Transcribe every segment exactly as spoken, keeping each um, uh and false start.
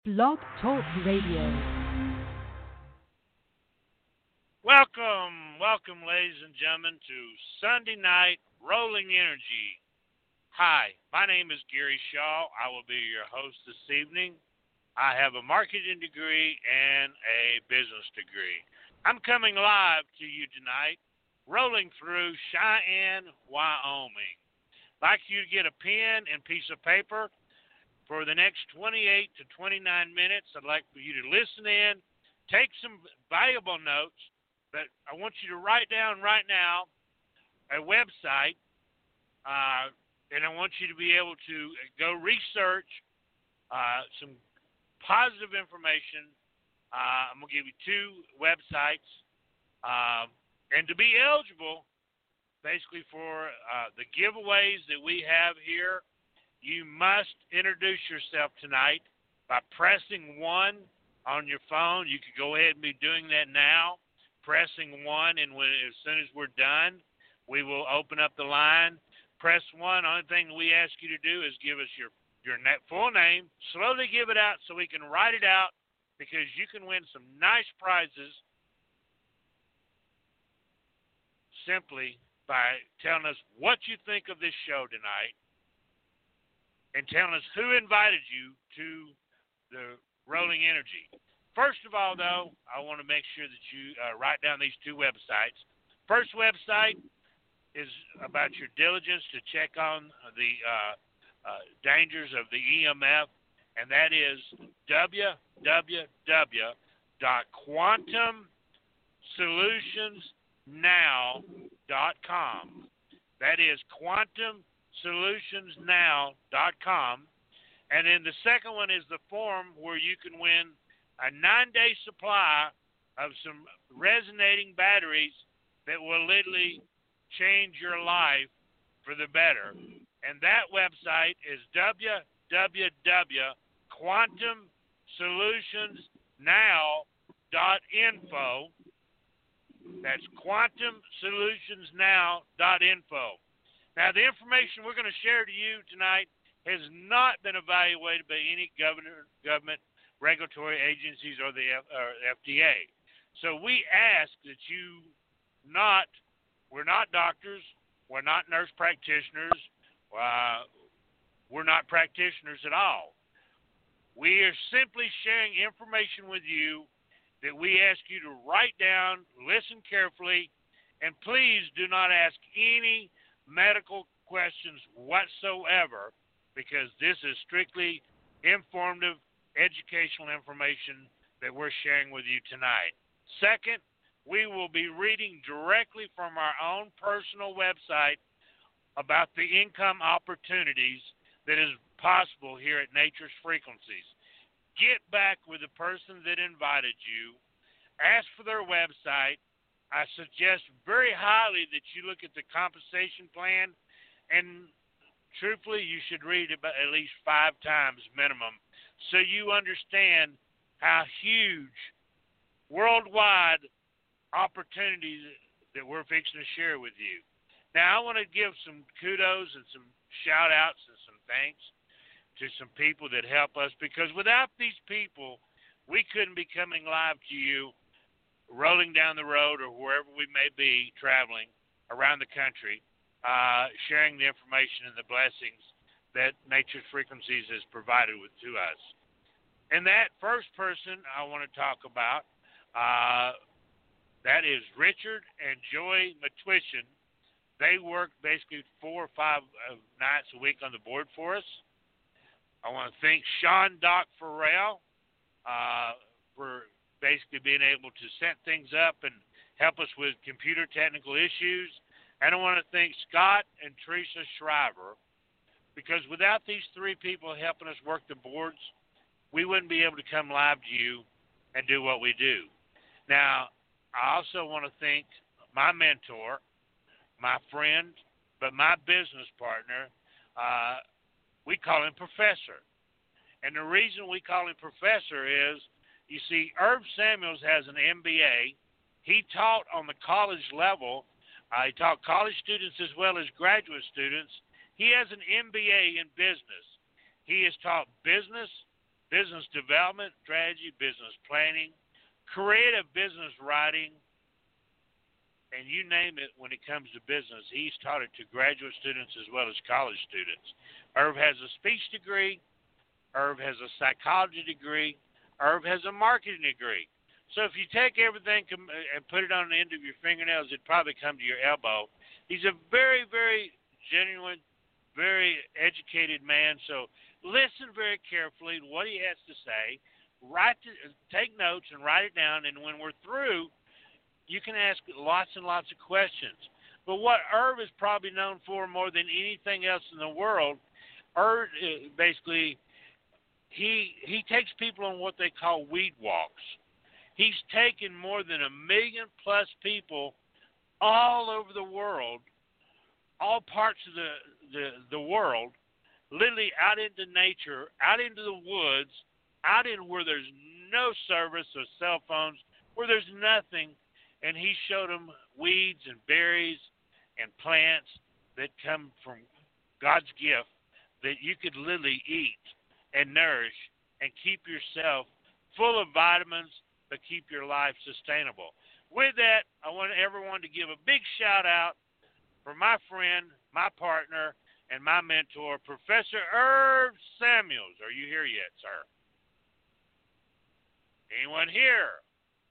Blog Talk Radio. Welcome, welcome, ladies and gentlemen, to Sunday Night Rolling Energy. Hi, my name is Gary Shaw. I will be your host this evening. I have a marketing degree and a business degree. I'm coming live to you tonight, rolling through Cheyenne, Wyoming. I'd like you to get a pen and piece of paper. For the next twenty-eight to twenty-nine minutes, I'd like for you to listen in, take some valuable notes, but I want you to write down right now a website, uh, and I want you to be able to go research uh, some positive information. Uh, I'm going to give you two websites, um, and to be eligible, basically for uh, the giveaways that we have here, you must introduce yourself tonight by pressing one on your phone. You could go ahead and be doing that now, pressing one, and when, as soon as we're done, we will open up the line. Press one. Only thing we ask you to do is give us your, your net, full name. Slowly give it out so we can write it out, because you can win some nice prizes simply by telling us what you think of this show tonight, and telling us who invited you to the Rolling Energy. First of all, though, I want to make sure that you uh, write down these two websites. First website is about your diligence to check on the uh, uh, dangers of the E M F, and that is w w w dot quantum solutions now dot com. That is quantum solutions now dot com. And then the second one is the form where you can win a nine-day supply of some resonating batteries that will literally change your life for the better. And that website is w w w dot quantum solutions now dot info. That's quantum solutions now dot info. Now, the information we're going to share to you tonight has not been evaluated by any governor, government regulatory agencies or the F, or F D A. So we ask that you not, we're not doctors, we're not nurse practitioners, uh, we're not practitioners at all. We are simply sharing information with you that we ask you to write down, listen carefully, and please do not ask any medical questions whatsoever, because this is strictly informative, educational information that we're sharing with you tonight. Second, we will be reading directly from our own personal website about the income opportunities that is possible here at Nature's Frequencies. Get back with the person that invited you. Ask for their website. I suggest very highly that you look at the compensation plan, and truthfully, you should read it about at least five times minimum, so you understand how huge worldwide opportunities that we're fixing to share with you. Now, I want to give some kudos and some shout-outs and some thanks to some people that help us, because without these people, we couldn't be coming live to you, rolling down the road or wherever we may be traveling around the country, uh, sharing the information and the blessings that Nature's Frequencies has provided with, to us. And that first person I want to talk about, uh, that is Richard and Joy Matwishin. They work basically four or five uh, nights a week on the board for us. I want to thank Sean Doc Farrell uh, for basically being able to set things up and help us with computer technical issues. And I want to thank Scott and Teresa Shriver, because without these three people helping us work the boards, we wouldn't be able to come live to you and do what we do. Now, I also want to thank my mentor, my friend, but my business partner. Uh, we call him Professor. And the reason we call him Professor is, you see, Herb Samuels has an M B A. He taught on the college level. Uh, he taught college students as well as graduate students. He has an M B A in business. He has taught business, business development, strategy, business planning, creative business writing, and you name it when it comes to business. He's taught it to graduate students as well as college students. Irv has a speech degree. Irv has a psychology degree. Irv has a marketing degree. So if you take everything and put it on the end of your fingernails, it'd probably come to your elbow. He's a very, very genuine, very educated man. So listen very carefully to what he has to say. Write, to, take notes and write it down. And when we're through, you can ask lots and lots of questions. But what Irv is probably known for more than anything else in the world, Irv basically, he he takes people on what they call weed walks. He's taken more than a million plus people all over the world, all parts of the, the, the world, literally out into nature, out into the woods, out in where there's no service or cell phones, where there's nothing, and he showed them weeds and berries and plants that come from God's gift that you could literally eat and nourish and keep yourself full of vitamins, but keep your life sustainable. With that, I want everyone to give a big shout out for my friend, my partner, and my mentor, Professor Irv Samuels. Are you here yet, sir? Anyone here?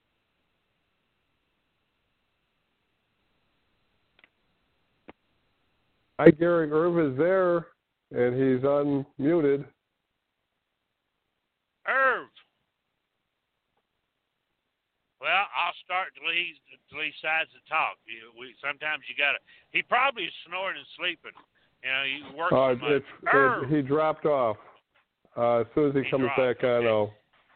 Hi, Gary. Irv is there, and he's unmuted. Irv. Well, I'll start till he, till he decides to talk. You, we, sometimes you got to. He probably is snoring and sleeping. You know, he works uh, so much. It's, it, he dropped off. Uh, as soon as he, he comes dropped, back on, okay. I'll...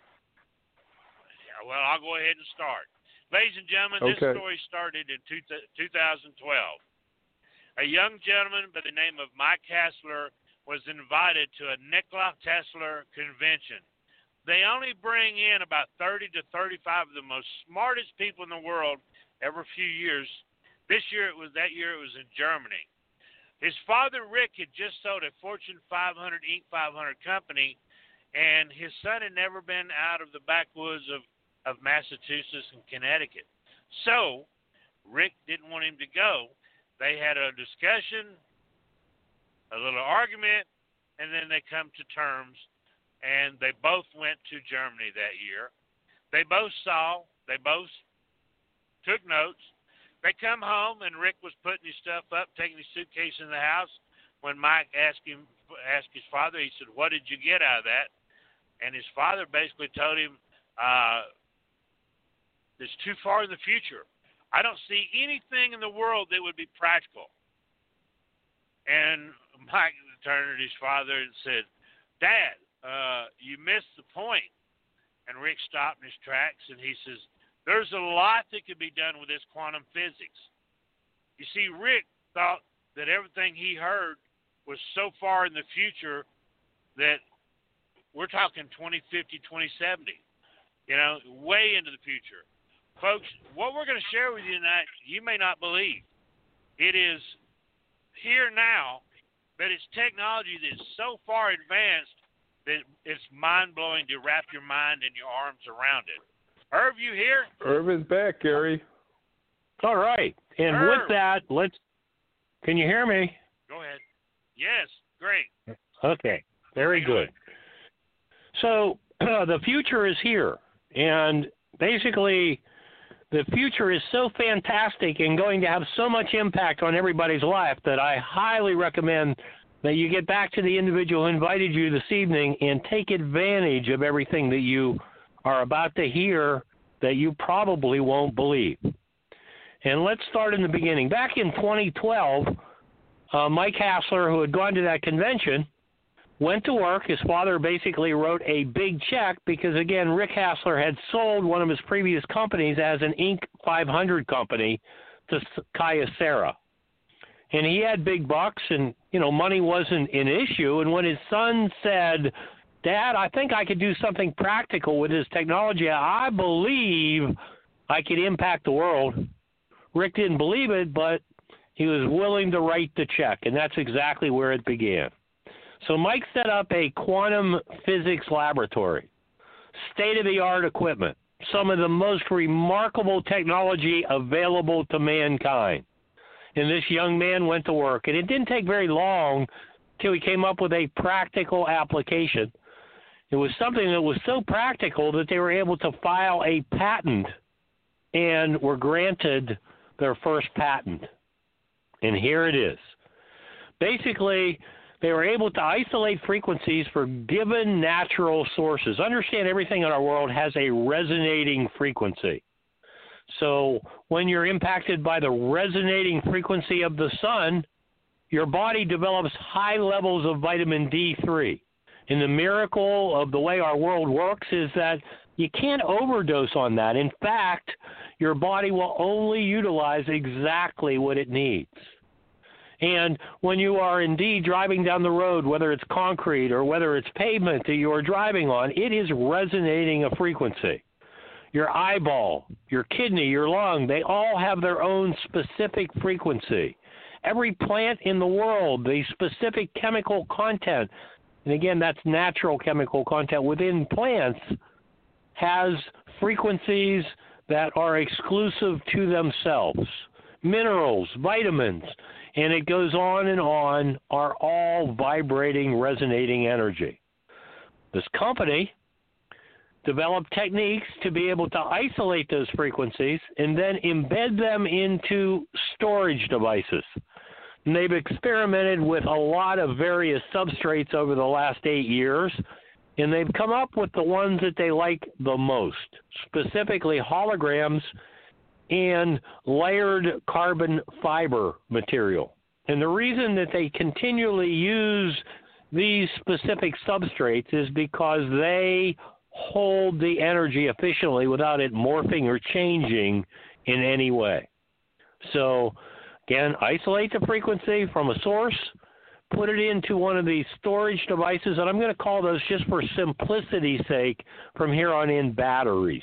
Yeah, well, I'll go ahead and start. Ladies and gentlemen, okay. This story started in two, two thousand twelve. A young gentleman by the name of Mike Hassler was invited to a Nikola Tesla convention. They only bring in about thirty to thirty-five of the most smartest people in the world every few years. This year it was that year it was in Germany. His father Rick had just sold a Fortune five hundred Inc five hundred company, and his son had never been out of the backwoods of, of Massachusetts and Connecticut. So Rick didn't want him to go. They had a discussion, a little argument, and then they come to terms. And they both went to Germany that year. They both saw, they both took notes. They come home, and Rick was putting his stuff up, taking his suitcase in the house. When Mike asked him, asked his father, he said, "What did you get out of that?" And his father basically told him, uh, "It's too far in the future. I don't see anything in the world that would be practical." And Mike turned to his father and said, "Dad, Uh, you missed the point." And Rick stopped in his tracks and he says, "There's a lot that could be done with this quantum physics." You see, Rick thought that everything he heard was so far in the future that we're talking twenty fifty, twenty seventy, you know, way into the future. Folks, what we're going to share with you tonight, you may not believe. It is here now, but it's technology that's so far advanced that it's mind-blowing to wrap your mind and your arms around it. Irv, you here? Irv is back, Gary. All right. And Irv. with that, let's... Can you hear me? Go ahead. Yes, great. Okay, very good. So uh, the future is here. And basically, the future is so fantastic and going to have so much impact on everybody's life that I highly recommend that you get back to the individual who invited you this evening and take advantage of everything that you are about to hear that you probably won't believe. And let's start in the beginning. Back in twenty twelve, uh, Mike Hassler, who had gone to that convention, went to work. His father basically wrote a big check because, again, Rick Hassler had sold one of his previous companies as an Inc five hundred company to Kyocera. And he had big bucks, and, you know, money wasn't an issue. And when his son said, "Dad, I think I could do something practical with this technology. I believe I could impact the world," Rick didn't believe it, but he was willing to write the check, and that's exactly where it began. So Mike set up a quantum physics laboratory, state-of-the-art equipment, some of the most remarkable technology available to mankind. And this young man went to work, and it didn't take very long till he came up with a practical application. It was something that was so practical that they were able to file a patent and were granted their first patent. And here it is. Basically, they were able to isolate frequencies for given natural sources. Understand, everything in our world has a resonating frequency. So when you're impacted by the resonating frequency of the sun, your body develops high levels of vitamin D three. And the miracle of the way our world works is that you can't overdose on that. In fact, your body will only utilize exactly what it needs. And when you are indeed driving down the road, whether it's concrete or whether it's pavement that you are driving on, it is resonating a frequency. Your eyeball, your kidney, your lung, they all have their own specific frequency. Every plant in the world, the specific chemical content, and again, that's natural chemical content within plants, has frequencies that are exclusive to themselves. Minerals, vitamins, and it goes on and on, are all vibrating, resonating energy. This company developed techniques to be able to isolate those frequencies and then embed them into storage devices. And they've experimented with a lot of various substrates over the last eight years, and they've come up with the ones that they like the most, specifically holograms and layered carbon fiber material. And the reason that they continually use these specific substrates is because they hold the energy efficiently without it morphing or changing in any way. So, again, isolate the frequency from a source, put it into one of these storage devices, and I'm going to call those, just for simplicity's sake, from here on in, batteries.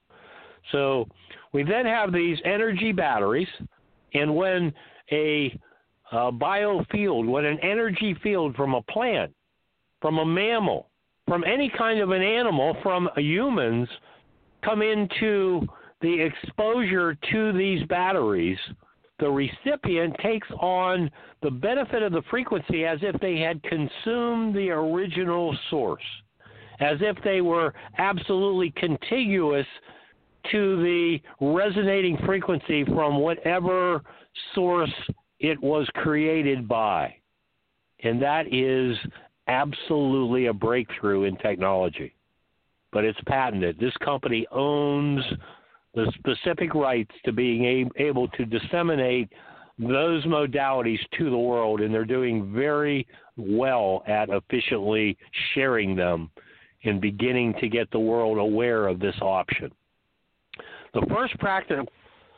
So we then have these energy batteries, and when a, a biofield, when an energy field from a plant, from a mammal, from any kind of an animal, from humans, come into the exposure to these batteries, the recipient takes on the benefit of the frequency as if they had consumed the original source, as if they were absolutely contiguous to the resonating frequency from whatever source it was created by. And that is absolutely a breakthrough in technology. But it's patented. This company owns the specific rights to being able to disseminate those modalities to the world, and they're doing very well at efficiently sharing them and beginning to get the world aware of this option. The first practical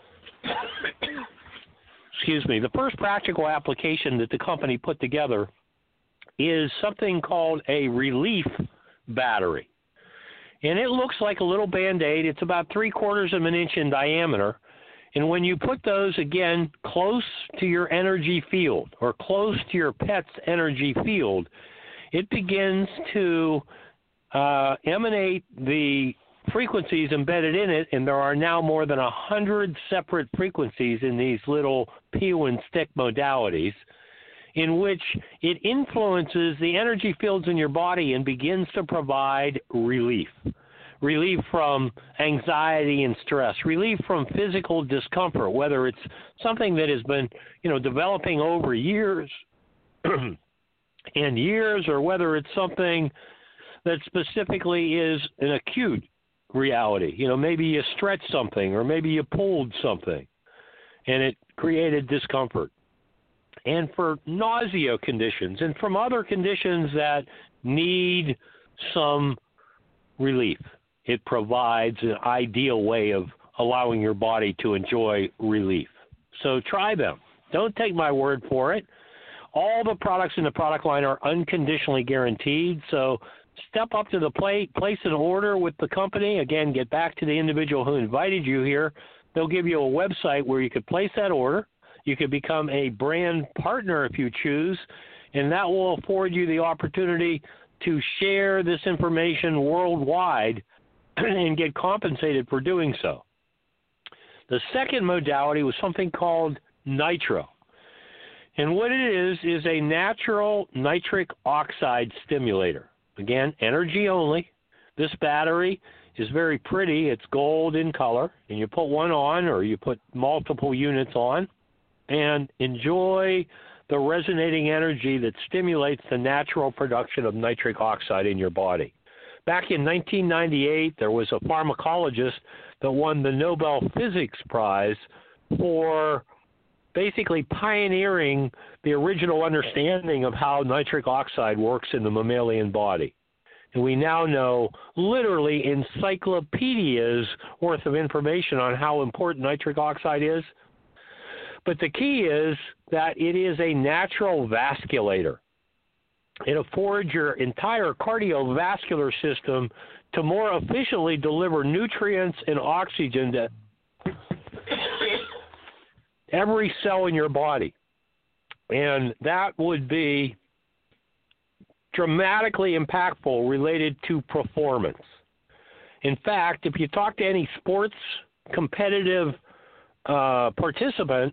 excuse me, the first practical application that the company put together is something called a relief battery. And it looks like a little Band-Aid. It's about three quarters of an inch in diameter. And when you put those, again, close to your energy field or close to your pet's energy field, it begins to uh, emanate the frequencies embedded in it, and there are now more than one hundred separate frequencies in these little peel and stick modalities, in which it influences the energy fields in your body and begins to provide relief. Relief from anxiety and stress, relief from physical discomfort, whether it's something that has been, you know, developing over years and years, or whether it's something that specifically is an acute reality. You know, maybe you stretched something, or maybe you pulled something, and it created discomfort. And for nausea conditions and from other conditions that need some relief, it provides an ideal way of allowing your body to enjoy relief. So try them. Don't take my word for it. All the products in the product line are unconditionally guaranteed, so step up to the plate, place an order with the company. Again, get back to the individual who invited you here. They'll give you a website where you could place that order. You could become a brand partner if you choose, and that will afford you the opportunity to share this information worldwide and get compensated for doing so. The second modality was something called nitro. And what it is, is a natural nitric oxide stimulator. Again, energy only. This battery is very pretty. It's gold in color. And you put one on or you put multiple units on and enjoy the resonating energy that stimulates the natural production of nitric oxide in your body. Back in nineteen ninety-eight, there was a pharmacologist that won the Nobel Physics Prize for basically pioneering the original understanding of how nitric oxide works in the mammalian body. And we now know literally encyclopedias worth of information on how important nitric oxide is. But the key is that it is a natural vasculator. It affords your entire cardiovascular system to more efficiently deliver nutrients and oxygen to every cell in your body. And that would be dramatically impactful related to performance. In fact, if you talk to any sports competitive uh, participant,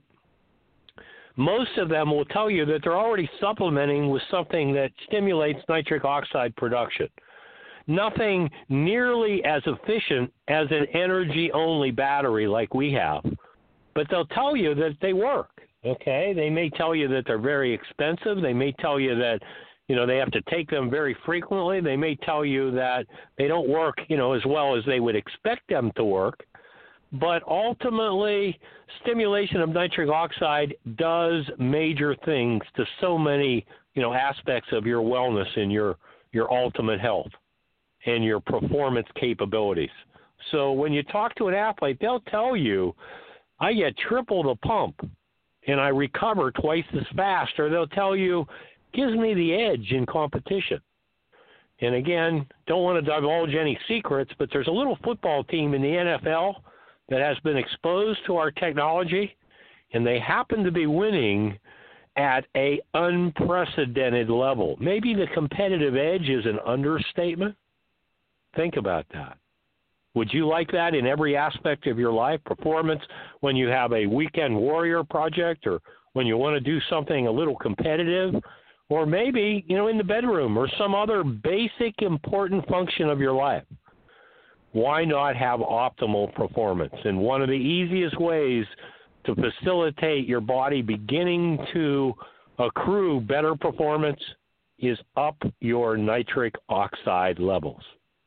most of them will tell you that they're already supplementing with something that stimulates nitric oxide production. Nothing nearly as efficient as an energy-only battery like we have, but they'll tell you that they work, okay? They may tell you that they're very expensive. They may tell you that, you know, they have to take them very frequently. They may tell you that they don't work, you know, as well as they would expect them to work. But ultimately, stimulation of nitric oxide does major things to so many, you know, aspects of your wellness and your, your ultimate health and your performance capabilities. So when you talk to an athlete, they'll tell you, I get triple the pump and I recover twice as fast, or they'll tell you, gives me the edge in competition. And again, don't want to divulge any secrets, but there's a little football team in the N F L that has been exposed to our technology, and they happen to be winning at a unprecedented level. Maybe the competitive edge is an understatement. Think about that. Would you like that in every aspect of your life? Performance when you have a weekend warrior project, or when you want to do something a little competitive, or maybe, you know, in the bedroom or some other basic important function of your life. Why not have optimal performance? And one of the easiest ways to facilitate your body beginning to accrue better performance is up your nitric oxide levels.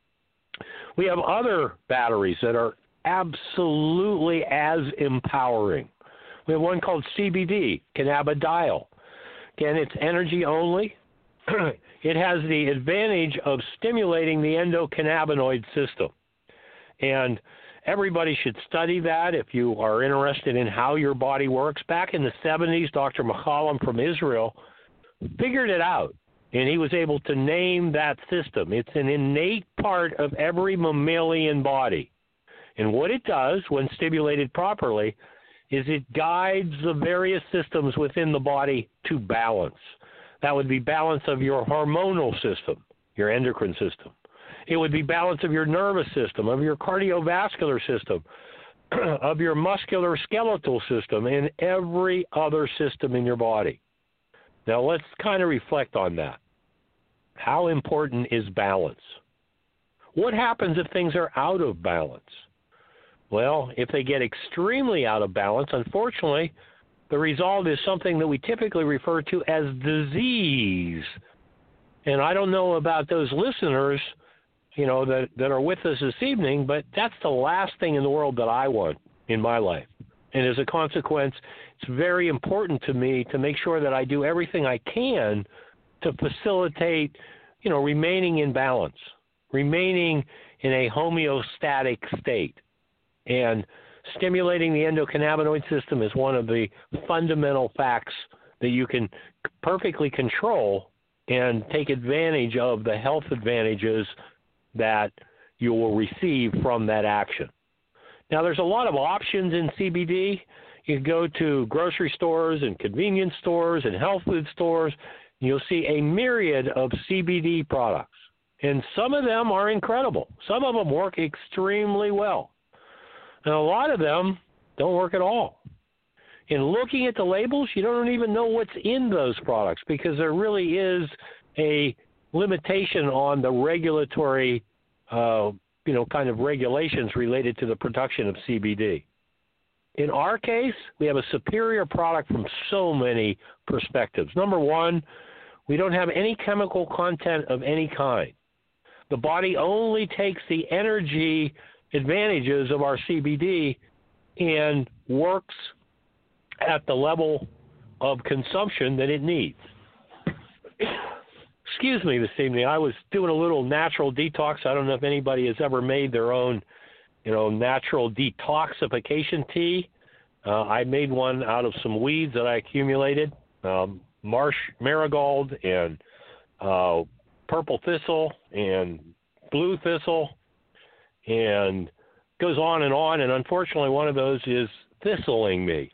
We have other batteries that are absolutely as empowering. We have one called C B D, cannabidiol. Again, it's energy only. It has the advantage of stimulating the endocannabinoid system. And everybody should study that if you are interested in how your body works. Back in the seventies, Doctor McCollum from Israel figured it out, and he was able to name that system. It's an innate part of every mammalian body. And what it does when stimulated properly is it guides the various systems within the body to balance. That would be balance of your hormonal system, your endocrine system. It would be balance of your nervous system, of your cardiovascular system, of your musculoskeletal system, and every other system in your body. Now let's kind of reflect on that. How important is balance? What happens if things are out of balance? Well, if they get extremely out of balance, unfortunately, the result is something that we typically refer to as disease. And I don't know about those listeners, you know, that, that are with us this evening, but that's the last thing in the world that I want in my life. And as a consequence, it's very important to me to make sure that I do everything I can to facilitate, you know, remaining in balance, remaining in a homeostatic state. And stimulating the endocannabinoid system is one of the fundamental facts that you can perfectly control and take advantage of the health advantages that you will receive from that action. Now, there's a lot of options in C B D. You can go to grocery stores and convenience stores and health food stores, you'll see a myriad of C B D products. And some of them are incredible. Some of them work extremely well. And a lot of them don't work at all. In looking at the labels, you don't even know what's in those products because there really is a limitation on the regulatory, uh, you know, kind of regulations related to the production of C B D. In our case, we have a superior product from so many perspectives. Number one, we don't have any chemical content of any kind. The body only takes the energy advantages of our C B D and works at the level of consumption that it needs. Excuse me this evening. I was doing a little natural detox. I don't know if anybody has ever made their own, you know, natural detoxification tea. Uh, I made one out of some weeds that I accumulated, um, marsh marigold and uh, purple thistle and blue thistle, and goes on and on. And unfortunately, one of those is thistling me.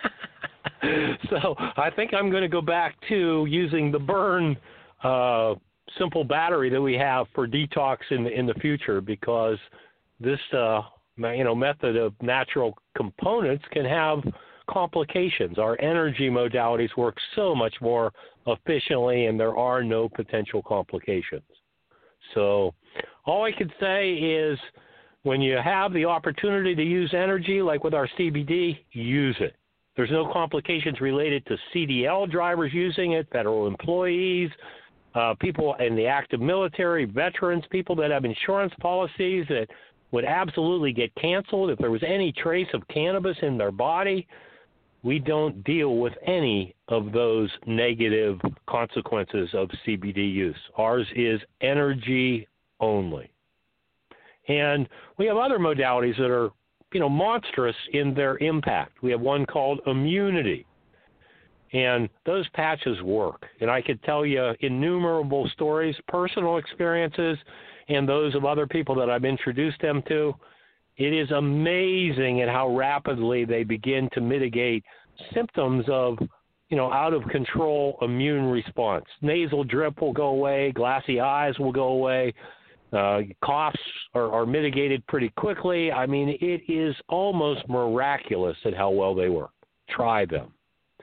So I think I'm going to go back to using the Burn uh, simple battery that we have for detox in the, in the future, because this uh, you know method of natural components can have complications. Our energy modalities work so much more efficiently, and there are no potential complications. So all I could say is when you have the opportunity to use energy, like with our C B D, use it. There's no complications related to C D L drivers using it, federal employees, uh, people in the active military, veterans, people that have insurance policies that would absolutely get canceled if there was any trace of cannabis in their body. We don't deal with any of those negative consequences of C B D use. Ours is energy only. And we have other modalities that are, you know, monstrous in their impact. We have one called immunity. And those patches work. And I could tell you innumerable stories, personal experiences, and those of other people that I've introduced them to. It is amazing at how rapidly they begin to mitigate symptoms of, you know, out of control immune response. Nasal drip will go away, glassy eyes will go away, uh, coughs are, are mitigated pretty quickly. I mean, it is almost miraculous at how well they work. Try them.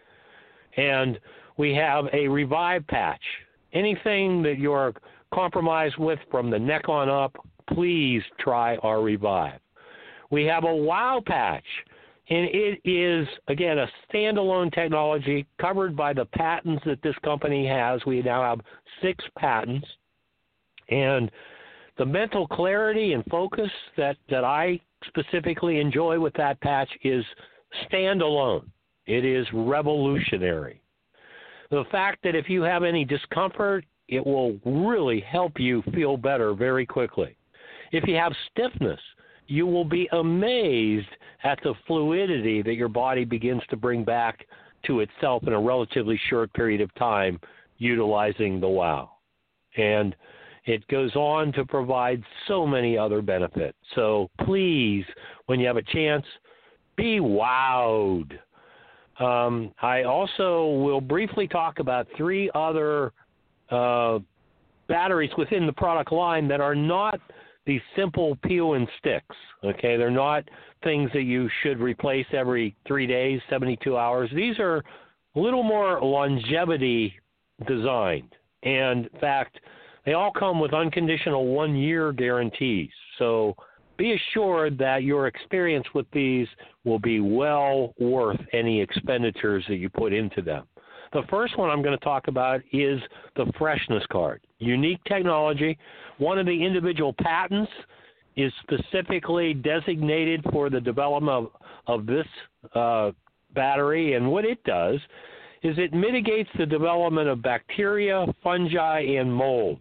And we have a Revive patch. Anything that you're compromised with from the neck on up, please try our Revive. We have a Wow patch, and it is, again, a standalone technology covered by the patents that this company has. We now have six patents, and the mental clarity and focus that, that I specifically enjoy with that patch is standalone. It is revolutionary. The fact that if you have any discomfort, it will really help you feel better very quickly. If you have stiffness, you will be amazed at the fluidity that your body begins to bring back to itself in a relatively short period of time utilizing the Wow. And it goes on to provide so many other benefits. So please, when you have a chance, be wowed. Um, I also will briefly talk about three other uh, batteries within the product line that are not these simple peel and sticks. Okay, they're not things that you should replace every three days, seventy-two hours. These are a little more longevity designed. And in fact, they all come with unconditional one-year guarantees. So be assured that your experience with these will be well worth any expenditures that you put into them. The first one I'm going to talk about is the Freshness Card. Unique technology. One of the individual patents is specifically designated for the development of, of this uh, battery, and what it does is it mitigates the development of bacteria, fungi, and mold.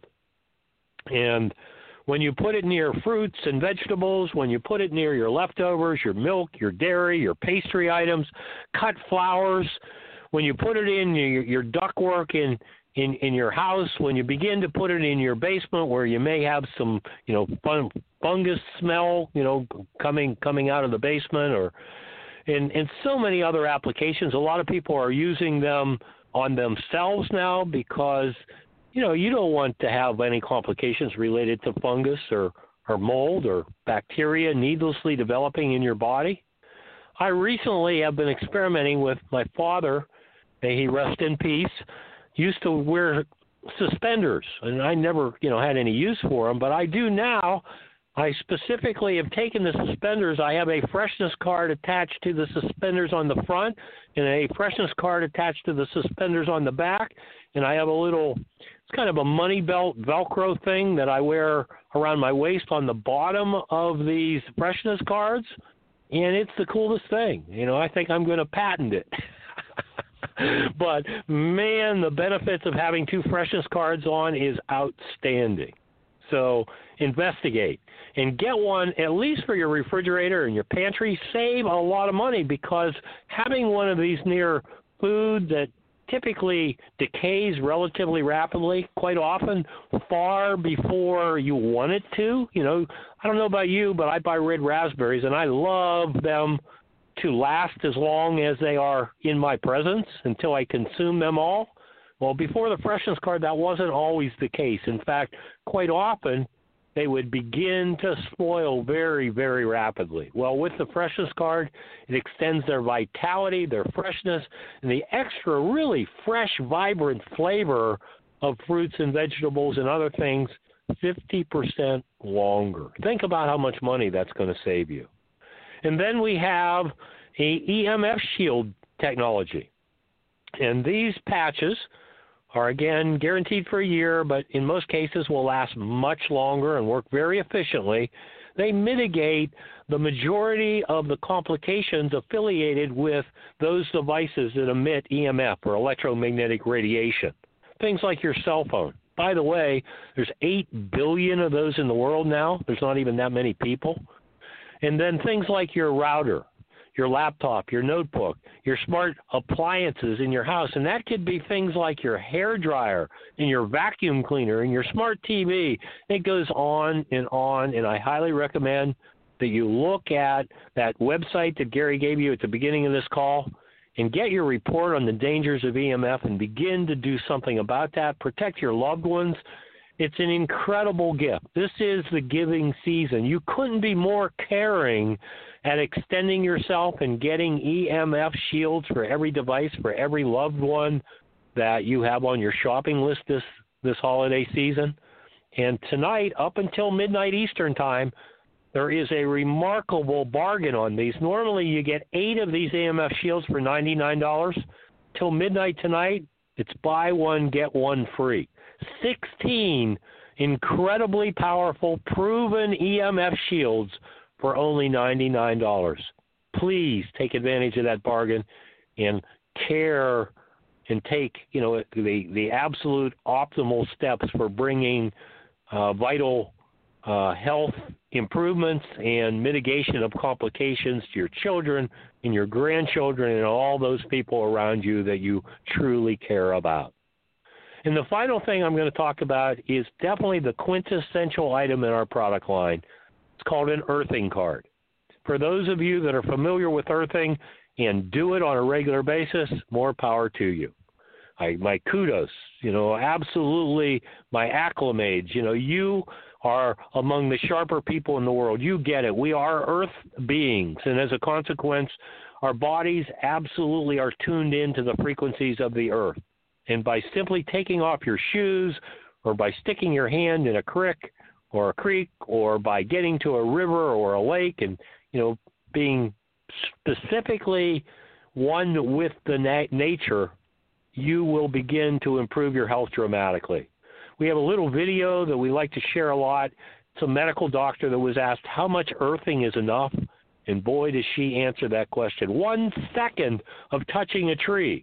And when you put it near fruits and vegetables, when you put it near your leftovers, your milk, your dairy, your pastry items, cut flowers, when you put it in your, your ductwork in, in, in your house, when you begin to put it in your basement where you may have some, you know, fun, fungus smell, you know, coming coming out of the basement, or in, in so many other applications. A lot of people are using them on themselves now because, you know, you don't want to have any complications related to fungus or, or mold or bacteria needlessly developing in your body. I recently have been experimenting with my father, may he rest in peace, used to wear suspenders, and I never, you know, had any use for them, but I do now. I specifically have taken the suspenders. I have a freshness card attached to the suspenders on the front and a freshness card attached to the suspenders on the back, and I have a little, it's kind of a money belt Velcro thing that I wear around my waist on the bottom of these freshness cards, and it's the coolest thing. You know, I think I'm going to patent it. But, man, the benefits of having two freshness cards on is outstanding. So investigate and get one at least for your refrigerator and your pantry. Save a lot of money because having one of these near food that typically decays relatively rapidly, quite often far before you want it to. You know, I don't know about you, but I buy red raspberries, and I love them to last as long as they are in my presence until I consume them all. Well, before the freshness card, that wasn't always the case. In fact, quite often, they would begin to spoil very, very rapidly. Well, with the freshness card, it extends their vitality, their freshness, and the extra really fresh, vibrant flavor of fruits and vegetables and other things fifty percent longer. Think about how much money that's going to save you. And then we have a E M F shield technology. And these patches are, again, guaranteed for a year, but in most cases will last much longer and work very efficiently. They mitigate the majority of the complications affiliated with those devices that emit E M F, or electromagnetic radiation. Things like your cell phone. By the way, there's eight billion of those in the world now. There's not even that many people. And then things like your router, your laptop, your notebook, your smart appliances in your house. And that could be things like your hair dryer and your vacuum cleaner and your smart T V. It goes on and on, and I highly recommend that you look at that website that Gary gave you at the beginning of this call and get your report on the dangers of E M F and begin to do something about that. Protect your loved ones. It's an incredible gift. This is the giving season. You couldn't be more caring at extending yourself and getting E M F shields for every device, for every loved one that you have on your shopping list this, this holiday season. And tonight, up until midnight Eastern time, there is a remarkable bargain on these. Normally, you get eight of these E M F shields for ninety-nine dollars. Till midnight tonight, it's buy one, get one free. sixteen incredibly powerful, proven E M F shields for only ninety-nine dollars. Please take advantage of that bargain and care and take, you know, the, the absolute optimal steps for bringing uh, vital uh, health improvements and mitigation of complications to your children and your grandchildren and all those people around you that you truly care about. And the final thing I'm going to talk about is definitely the quintessential item in our product line. It's called an earthing card. For those of you that are familiar with earthing and do it on a regular basis, more power to you. I, my kudos, you know, absolutely my acclamades. You know, you are among the sharper people in the world. You get it. We are earth beings, and as a consequence, our bodies absolutely are tuned into the frequencies of the earth. And by simply taking off your shoes or by sticking your hand in a creek or a creek or by getting to a river or a lake and, you know, being specifically one with the na- nature, you will begin to improve your health dramatically. We have a little video that we like to share a lot. It's a medical doctor that was asked how much earthing is enough, and boy, does she answer that question. One second of touching a tree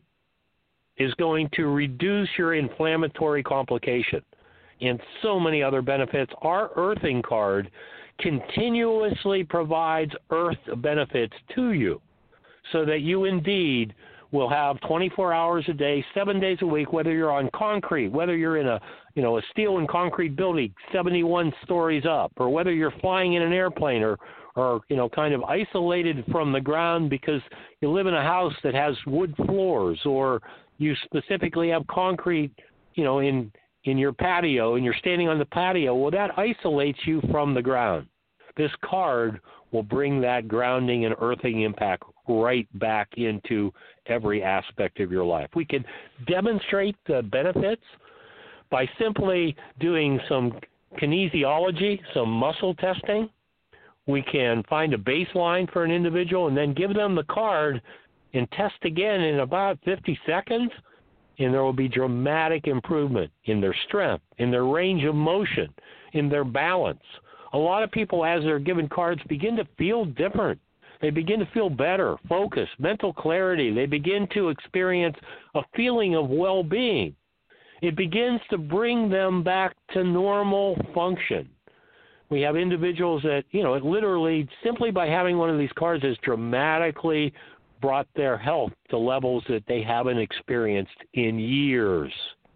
is going to reduce your inflammatory complication and so many other benefits. Our earthing card continuously provides earth benefits to you so that you indeed will have twenty-four hours a day, seven days a week, whether you're on concrete, whether you're in a, you know, a steel and concrete building seventy-one stories up, or whether you're flying in an airplane or, or, you know, kind of isolated from the ground because you live in a house that has wood floors, or you specifically have concrete, you know, in in your patio, and you're standing on the patio, well, that isolates you from the ground. This card will bring that grounding and earthing impact right back into every aspect of your life. We can demonstrate the benefits by simply doing some kinesiology, some muscle testing. We can find a baseline for an individual and then give them the card and test again in about fifty seconds, and there will be dramatic improvement in their strength, in their range of motion, in their balance. A lot of people, as they're given cards, begin to feel different. They begin to feel better, focus, mental clarity. They begin to experience a feeling of well-being. It begins to bring them back to normal function. We have individuals that, you know, it literally, simply by having one of these cards, has dramatically brought their health to levels that they haven't experienced in years.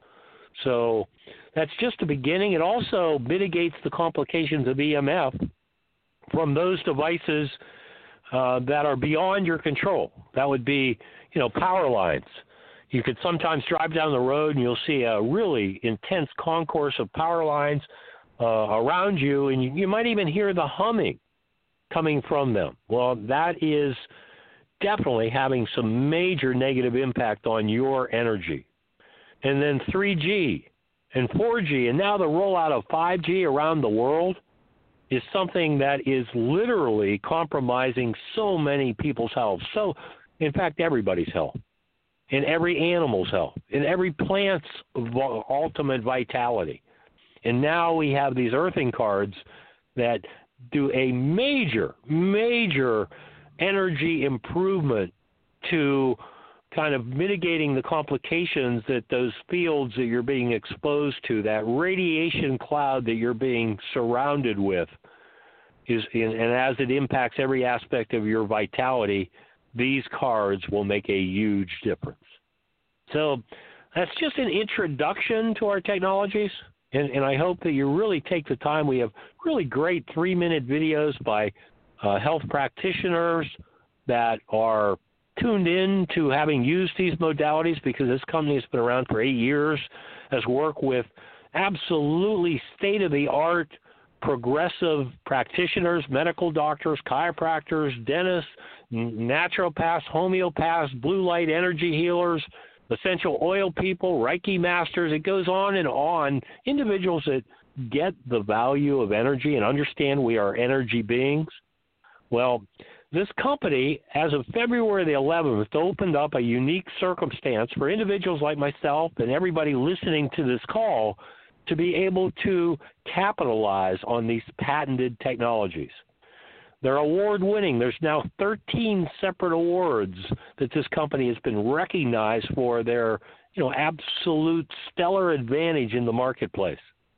So that's just the beginning. It also mitigates the complications of E M F from those devices uh, that are beyond your control. That would be, you know, power lines. You could sometimes drive down the road and you'll see a really intense concourse of power lines uh, around you, and you, you might even hear the humming coming from them. Well, that is definitely having some major negative impact on your energy. And then three G and four G, and now the rollout of five G around the world is something that is literally compromising so many people's health. So, in fact, everybody's health, and every animal's health, and every plant's ultimate vitality. And now we have these earthing cards that do a major, major energy improvement to kind of mitigating the complications that those fields that you're being exposed to, that radiation cloud that you're being surrounded with, is, and as it impacts every aspect of your vitality, these cards will make a huge difference. So that's just an introduction to our technologies, and, and I hope that you really take the time. We have really great three-minute videos by uh, health practitioners that are tuned in to having used these modalities, because this company has been around for eight years, has worked with absolutely state-of-the-art progressive practitioners, medical doctors, chiropractors, dentists, naturopaths, homeopaths, blue light energy healers, essential oil people, Reiki masters. It goes on and on. Individuals that get the value of energy and understand we are energy beings. Well, this company, as of February the eleventh, opened up a unique circumstance for individuals like myself and everybody listening to this call to be able to capitalize on these patented technologies. They're award-winning. There's now thirteen separate awards that this company has been recognized for their, you know, absolute stellar advantage in the marketplace.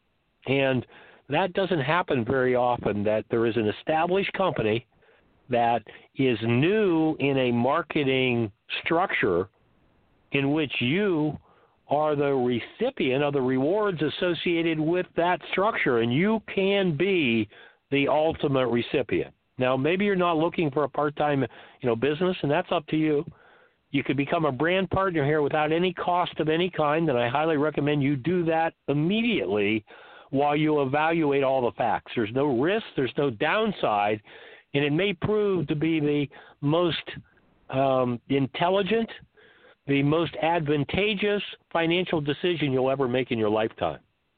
And that doesn't happen very often, that there is an established company that is new in a marketing structure in which you are the recipient of the rewards associated with that structure, and you can be the ultimate recipient. Now, maybe you're not looking for a part-time, you know, business, and that's up to you. You could become a brand partner here without any cost of any kind, and I highly recommend you do that immediately while you evaluate all the facts. There's no risk, there's no downside, and it may prove to be the most um, intelligent, the most advantageous financial decision you'll ever make in your lifetime.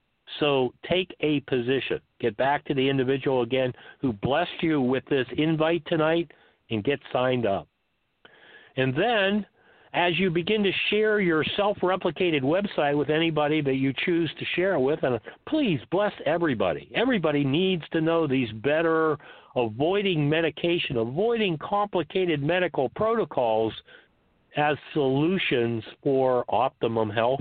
So take a position. Get back to the individual again who blessed you with this invite tonight and get signed up. And then, as you begin to share your self-replicated website with anybody that you choose to share it with, and please bless everybody. Everybody needs to know these better avoiding medication, avoiding complicated medical protocols as solutions for optimum health.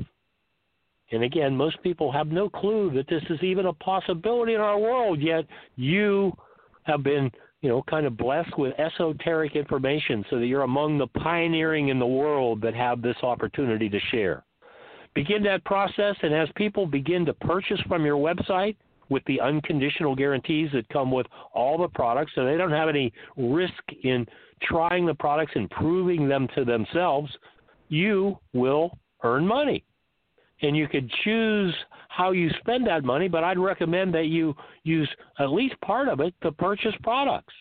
And again, most people have no clue that this is even a possibility in our world, yet you have been, you know, kind of blessed with esoteric information so that you're among the pioneering in the world that have this opportunity to share. Begin that process, and as people begin to purchase from your website with the unconditional guarantees that come with all the products, so they don't have any risk in trying the products and proving them to themselves, you will earn money. And you could choose how you spend that money, but I'd recommend that you use at least part of it to purchase products.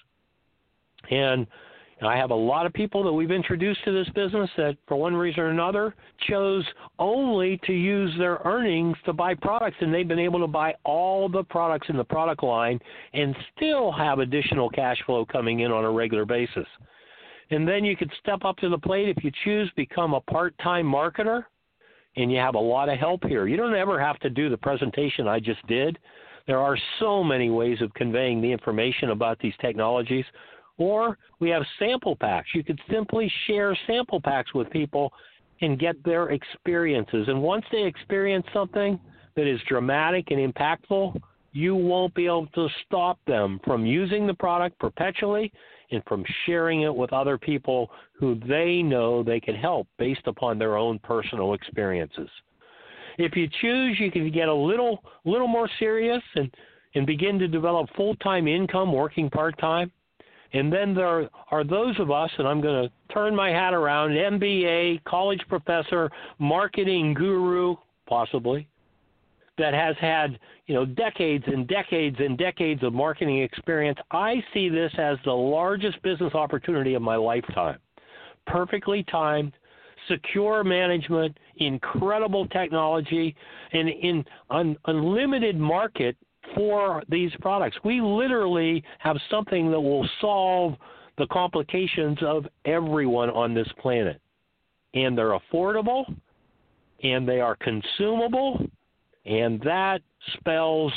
And I have a lot of people that we've introduced to this business that, for one reason or another, chose only to use their earnings to buy products, and they've been able to buy all the products in the product line and still have additional cash flow coming in on a regular basis. And then you could step up to the plate if you choose, become a part-time marketer, and you have a lot of help here. You don't ever have to do the presentation I just did. There are so many ways of conveying the information about these technologies. Or we have sample packs. You could simply share sample packs with people and get their experiences. And once they experience something that is dramatic and impactful, you won't be able to stop them from using the product perpetually and from sharing it with other people who they know they can help based upon their own personal experiences. If you choose, you can get a little little more serious and, and begin to develop full-time income working part-time. And then there are those of us, and I'm going to turn my hat around, M B A, college professor, marketing guru, possibly, that has had, you know, decades and decades and decades of marketing experience. I see this as the largest business opportunity of my lifetime. Perfectly timed, secure management, incredible technology, and in un- unlimited market for these products. We literally have something that will solve the complications of everyone on this planet. And they're affordable, and they are consumable, and that spells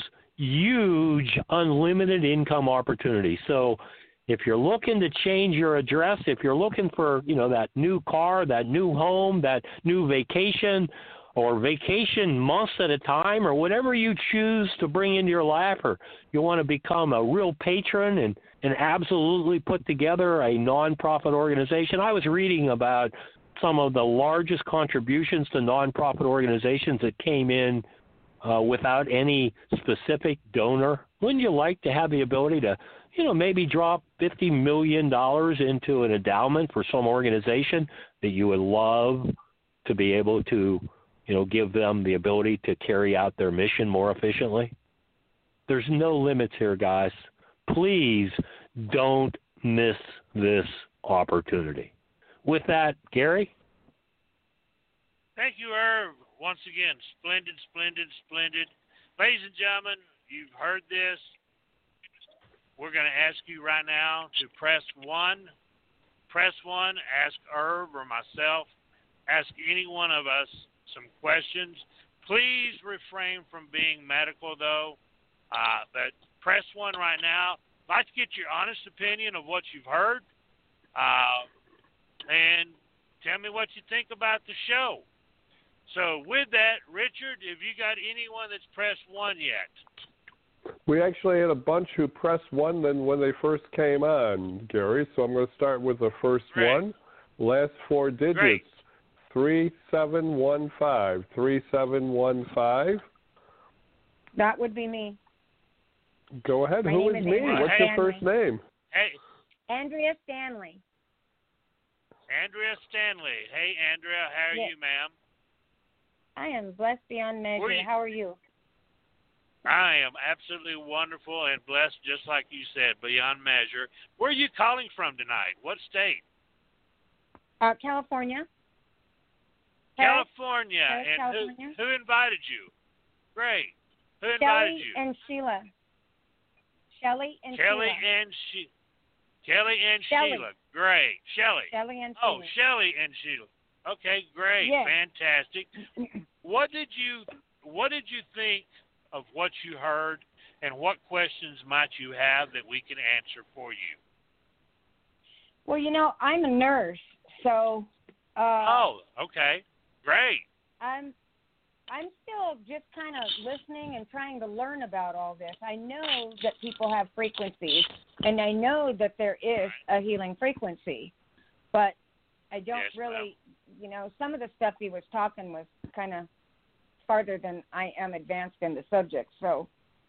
huge unlimited income opportunity. So if you're looking to change your address, if you're looking for, you know, that new car, that new home, that new vacation, or vacation months at a time, or whatever you choose to bring into your life, or you want to become a real patron and, and absolutely put together a nonprofit organization. I was reading about some of the largest contributions to nonprofit organizations that came in uh, without any specific donor. Wouldn't you like to have the ability to, you know, maybe drop fifty million dollars into an endowment for some organization that you would love to be able to, you know, give them the ability to carry out their mission more efficiently? There's no limits here, guys. Please don't miss this opportunity. With that, Gary? Thank you, Irv. Once again, splendid, splendid, splendid. Ladies and gentlemen, you've heard this. We're going to ask you right now to press one. Press one, ask Irv or myself, ask any one of us some questions. Please refrain from being medical, though. Uh, but press one right now. I'd like to get your honest opinion of what you've heard. Uh, and tell me what you think about the show. So with that, Richard, have you got anyone that's pressed one yet? We actually had a bunch who pressed one then when they first came on, Gary. So I'm going to start with the first Great. one. Last four digits. Great. three seven one five. three seven one five. That would be me. Go ahead. My Who name is is me? Andrea What's your Stanley. first name? Hey, Andrea Stanley. Andrea Stanley. Hey, Andrea, how are Yes. you, ma'am? I am blessed beyond measure. Were you- How are you? I am absolutely wonderful and blessed, just like you said, beyond measure. Where are you calling from tonight? What state? Uh, California. Paris, California. Paris, and California. Who, who invited you? Great. Who invited Shelly you? and Sheila. Shelly and Kelly Sheila. and she, Kelly and Shelley. Sheila. Great. Shelly. Shelly and Oh, Sheila. Shelly and Sheila. Okay, great. Yes. Fantastic. What did you what did you think of what you heard, and what questions might you have that we can answer for you? Well, you know, I'm a nurse, so uh, Oh, okay. Great. I'm I'm still just kind of listening and trying to learn about all this. I know that people have frequencies, and I know that there is a healing frequency, but I don't Yes, ma'am. really, you know, some of the stuff he was talking was kind of farther than I am advanced in the subject. So,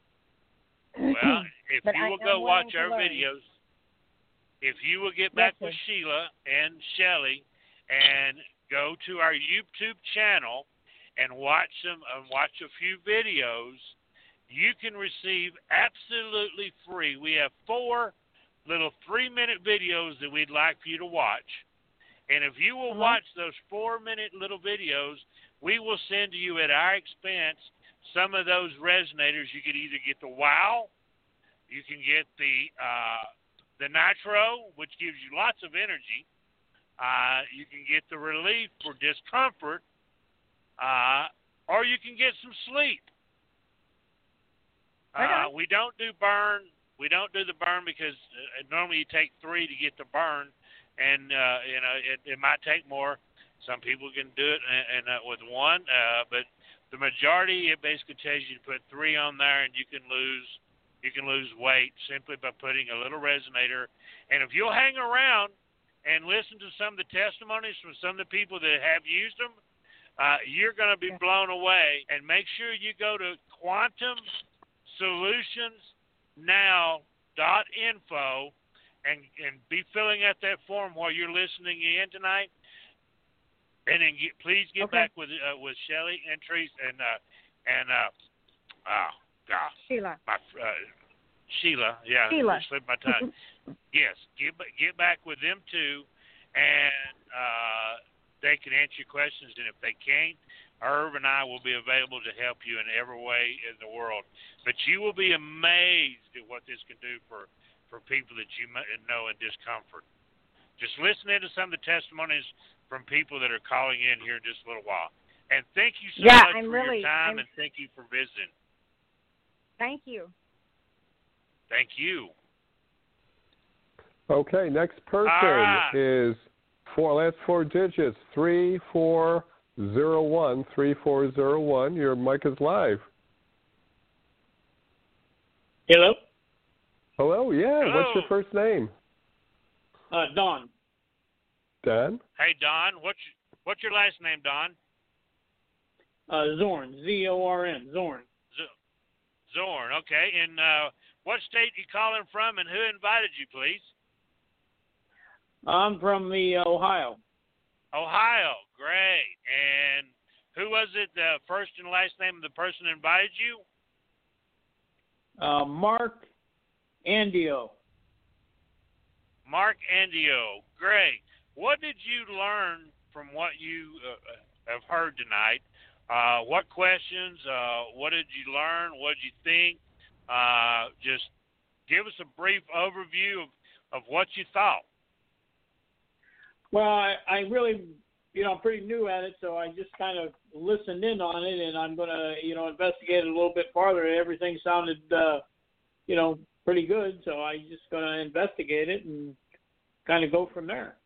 Well, if But you I will am go willing watch to our learn. videos, if you will get back Yes, with sir. Sheila and Shelly and go to our YouTube channel and watch some and watch a few videos, you can receive absolutely free. We have four little three-minute videos that we'd like for you to watch. And if you will Uh-huh. watch those four-minute little videos, we will send to you at our expense some of those resonators. You could either get the WOW, you can get the uh, the Nitro, which gives you lots of energy. Uh, you can get the Relief for discomfort, uh, or you can get some sleep. Uh, we don't do burn. We don't do the burn because uh, normally you take three to get the burn, and uh, you know it, it might take more. Some people can do it and, and uh, with one, uh, but the majority it basically tells you to put three on there, and you can lose you can lose weight simply by putting a little resonator. And if you'll hang around and listen to some of the testimonies from some of the people that have used them, uh, you're going to be blown away. And make sure you go to Quantum Solutions Now dot info and and be filling out that form while you're listening in tonight, and then get, please get Okay. back with uh, with Shelley and Teresa and uh, and uh, oh gosh, Sheila. my uh, Sheila, yeah, Sheila. it slipped my tongue. Yes, get get back with them too, and uh, they can answer your questions. And if they can't, Irv and I will be available to help you in every way in the world. But you will be amazed at what this can do for, for people that you know in discomfort. Just listen into some of the testimonies from people that are calling in here in just a little while. And thank you so Yeah, much I'm for really- your time, I'm- and thank you for visiting. Thank you. Thank you. Okay, next person All right. is four last four digits, three four zero one, three four zero one. Your mic is live. Hello? Hello, yeah, Hello. what's your first name? Uh, Don. Dan? Hey, Don, what's your, what's your last name, Don? Uh, Zorn. Z O R N. Zorn. Z- Zorn, okay. And uh, what state you calling from, and who invited you, please? I'm from the uh, Ohio. Ohio, great. And who was it, the first and last name of the person that invited you? Uh, Mark Andio. Mark Andio, great. What did you learn from what you uh, have heard tonight? Uh, what questions? Uh, what did you learn? What did you think? Uh, just give us a brief overview of, of what you thought. Well, I, I really, you know, I'm pretty new at it, so I just kind of listened in on it, and I'm going to, you know, investigate it a little bit farther. Everything sounded, uh, you know, pretty good, so I'm just going to investigate it and kind of go from there.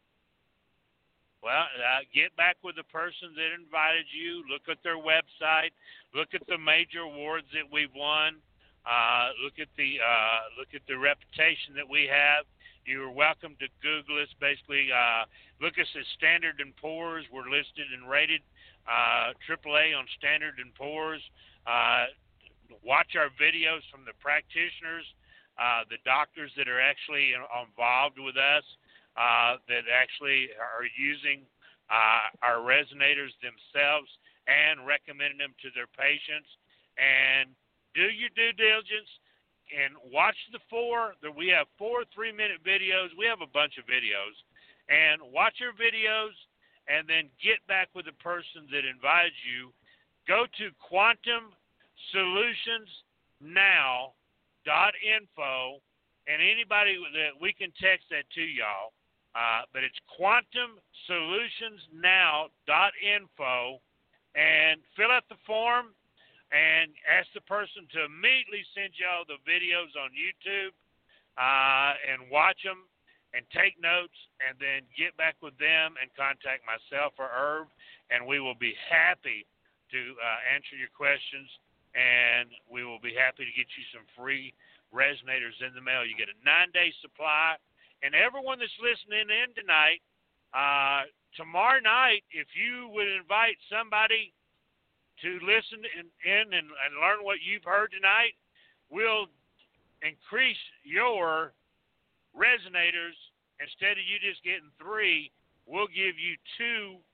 Well, uh, get back with the person that invited you. Look at their website. Look at the major awards that we've won. Uh, look at the uh, look at the reputation that we have. You are welcome to Google us. Basically, uh, look us at Standard and Poor's. We're listed and rated uh, triple A on Standard and Poor's. Uh, watch our videos from the practitioners, uh, the doctors that are actually involved with us. Uh, that actually are using uh, our resonators themselves and recommending them to their patients. And do your due diligence and watch the four. We have four three-minute videos. We have a bunch of videos. And watch your videos and then get back with the person that invited you. Go to Quantum Solutions Now dot info, and anybody that we can text that to y'all. Uh, but it's Quantum Solutions Now dot info, and fill out the form and ask the person to immediately send y'all the videos on YouTube uh, and watch them and take notes, and then get back with them and contact myself or Irv, and we will be happy to uh, answer your questions, and we will be happy to get you some free resonators in the mail. You get a nine-day supply. And everyone that's listening in tonight, uh, tomorrow night, if you would invite somebody to listen in, in and, and learn what you've heard tonight, we'll increase your resonators. Instead of you just getting three, we'll give you two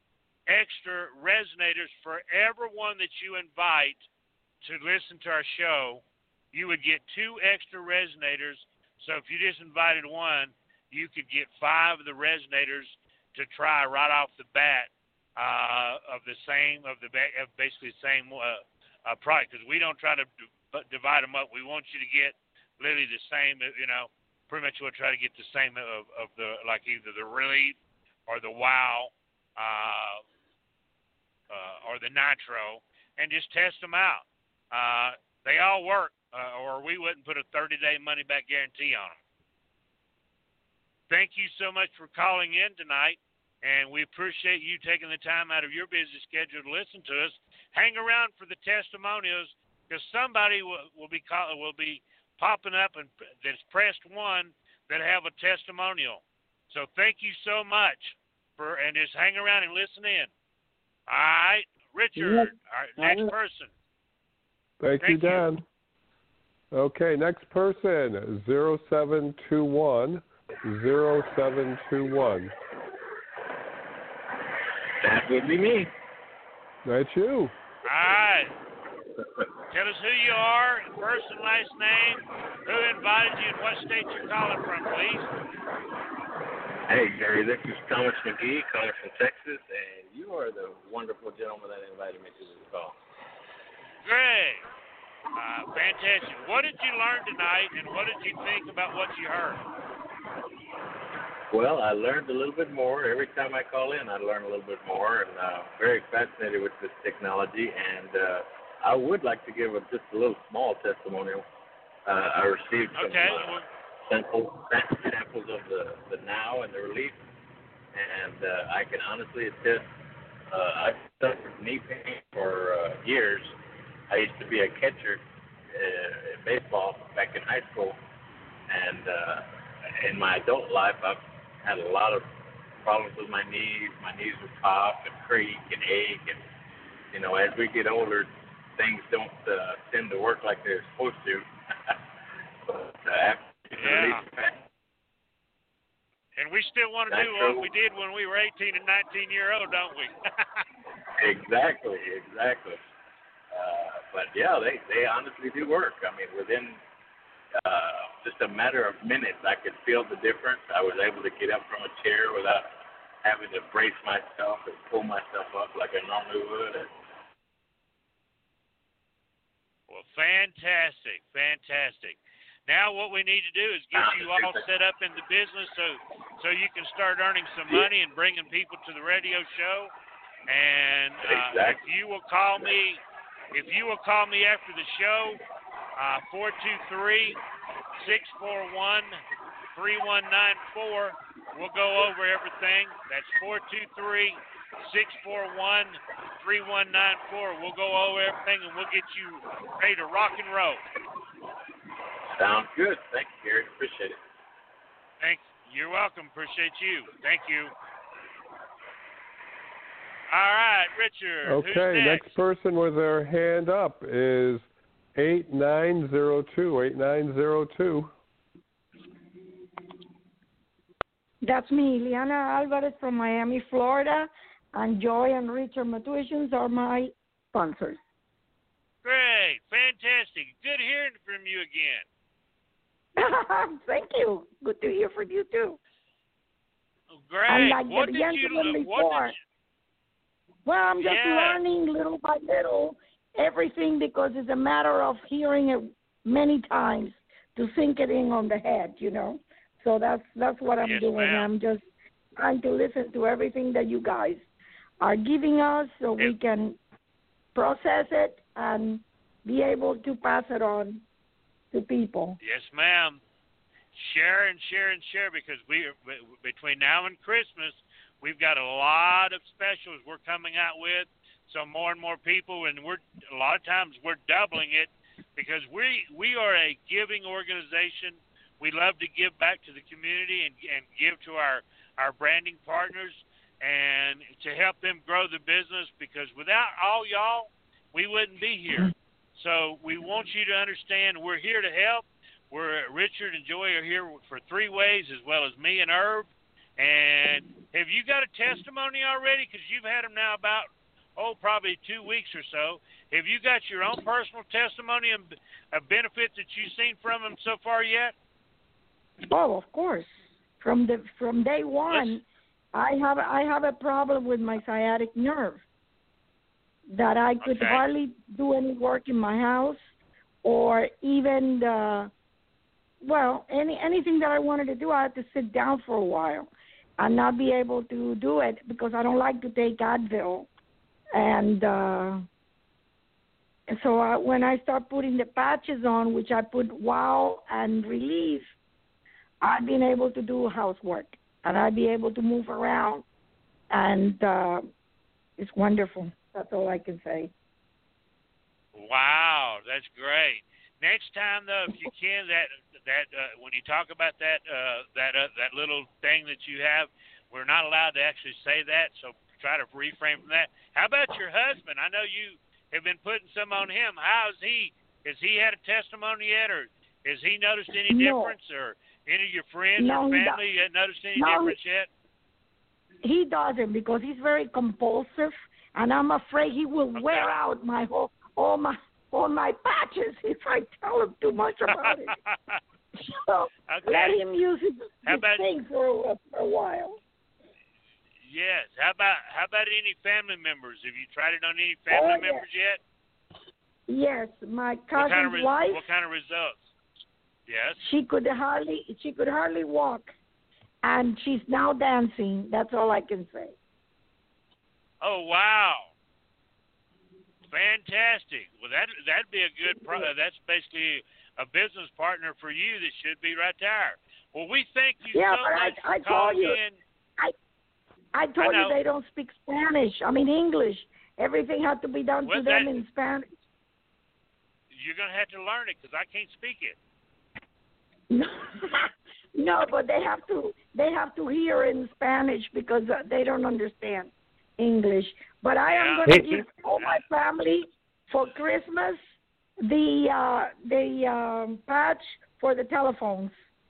extra resonators for everyone that you invite to listen to our show. You would get two extra resonators. So if you just invited one, you could get five of the resonators to try right off the bat uh, of the same of the of basically the same uh, uh, product, because we don't try to d- divide them up. We want you to get literally the same. You know, pretty much we'll try to get the same of, of the like either the Relief or the Wow uh, uh, or the Nitro, and just test them out. Uh, they all work, uh, or we wouldn't put a thirty-day money-back guarantee on them. Thank you so much for calling in tonight, and we appreciate you taking the time out of your busy schedule to listen to us. Hang around for the testimonials, because somebody will, will be call, will be popping up and that's pressed one that have a testimonial. So thank you so much for, and just hang around and listen in. All right, Richard, all right, next person. Thank, Thank you, Dan. You. Okay, next person, zero seven two one. Zero seven two one. That would be me. That's you. All right. Tell us who you are, first and last name, who invited you, and what state you're calling from, please. Hey, Gary, this is Thomas McGee calling from Texas, and you are the wonderful gentleman that invited me to this call. Great. Uh, fantastic. What did you learn tonight, and what did you think about what you heard? Well, I learned a little bit more. Every time I call in, I learn a little bit more, and uh, very fascinated with this technology. And uh, I would like to give a, just a little small testimonial. Uh, I received some okay. uh, samples, samples of the, the Now and the Relief, and uh, I can honestly attest, uh, I've suffered knee pain for uh, years. I used to be a catcher uh, in baseball back in high school, and uh, in my adult life, I've had a lot of problems with my knees. My knees would pop and creak and ache, and you know, as we get older, things don't uh, tend to work like they're supposed to. but uh, after yeah. And we still want to do what we did when we were eighteen and nineteen year old, don't we? Exactly, exactly. Uh, but yeah, they they honestly do work. I mean, within Uh, just a matter of minutes, I could feel the difference. I was able to get up from a chair without having to brace myself and pull myself up like I normally would. Well, fantastic, fantastic. Now what we need to do is get you all set up in the business so so you can start earning some money and bringing people to the radio show. And uh, exactly. if you will call me, if you will call me after the show. Uh, four two three, six four one, three one nine four. We'll go over everything. That's four two three, six four one, three one nine four. We'll go over everything, and we'll get you ready to rock and roll. Sounds good. Thank you, Gary. Appreciate it. Thanks. You're welcome. Appreciate you. Thank you. All right, Richard. Okay, who's next? next person with their hand up is eight nine zero two, eight nine zero two. That's me, Liana Alvarez from Miami, Florida, and Joy and Richard Matuitions are my sponsors. Great, fantastic. Good hearing from you again. Thank you. Good to hear from you, too. Great. And like what the did gentleman you, before, what did you, well, I'm just yeah. learning little by little everything because it's a matter of hearing it many times to sink it in on the head, you know. So that's that's what I'm yes, doing. Ma'am. I'm just trying to listen to everything that you guys are giving us so yep. we can process it and be able to pass it on to people. Yes, ma'am. Share and share and share, because we are, between now and Christmas, we've got a lot of specials we're coming out with. So more and more people, and we're a lot of times we're doubling it because we we are a giving organization. We love to give back to the community and, and give to our, our branding partners and to help them grow the business, because without all y'all, we wouldn't be here. So we want you to understand we're here to help. We're Richard and Joy are here for Three Ways, as well as me and Irv, And have you got a testimony already? Because you've had them now about, oh, probably two weeks or so. Have you got your own personal testimony and a benefit that you've seen from them so far yet? Oh, of course. From the from day one, I have I have a problem with my sciatic nerve that I could Okay. hardly do any work in my house, or even the, well, any anything that I wanted to do, I had to sit down for a while and not be able to do it because I don't like to take Advil, and uh, and so I, when I start putting the patches on, which I put Wow and Relief, I've been able to do housework, and I'd be able to move around, and uh, it's wonderful. That's all I can say. Wow, that's great. Next time, though, if you can, that that uh, when you talk about that uh, that uh, that little thing that you have, we're not allowed to actually say that, so try to refrain from that. How about your husband? I know you have been putting some on him. How's he? Has he had a testimony yet, or has he noticed any No. difference, or any of your friends No, or he family do- noticed any no, difference yet? He doesn't because he's very compulsive, and I'm afraid he will Okay. wear out my whole all my all my patches if I tell him too much about it. So Okay. let him use his, How his about- thing for a, for a while. Yes. How about how about any family members? Have you tried it on any family Oh, yeah. members yet? Yes, my What kind of cousin's res- wife. what kind of results? Yes. She could hardly she could hardly walk, and she's now dancing. That's all I can say. Oh wow. Fantastic. Well, that that'd be a good. Pro- that's basically a business partner for you that should be right there. Well, we thank you Yeah, so but I- much for I told calling you. in. I told I you know. they don't speak Spanish. I mean English. Everything had to be done Well, to them that- in Spanish. You're gonna have to learn it because I can't speak it. No, but they have to they have to hear in Spanish because uh, they don't understand English. But I am Yeah. going to give all my family for Christmas the uh, the um, patch for the telephones.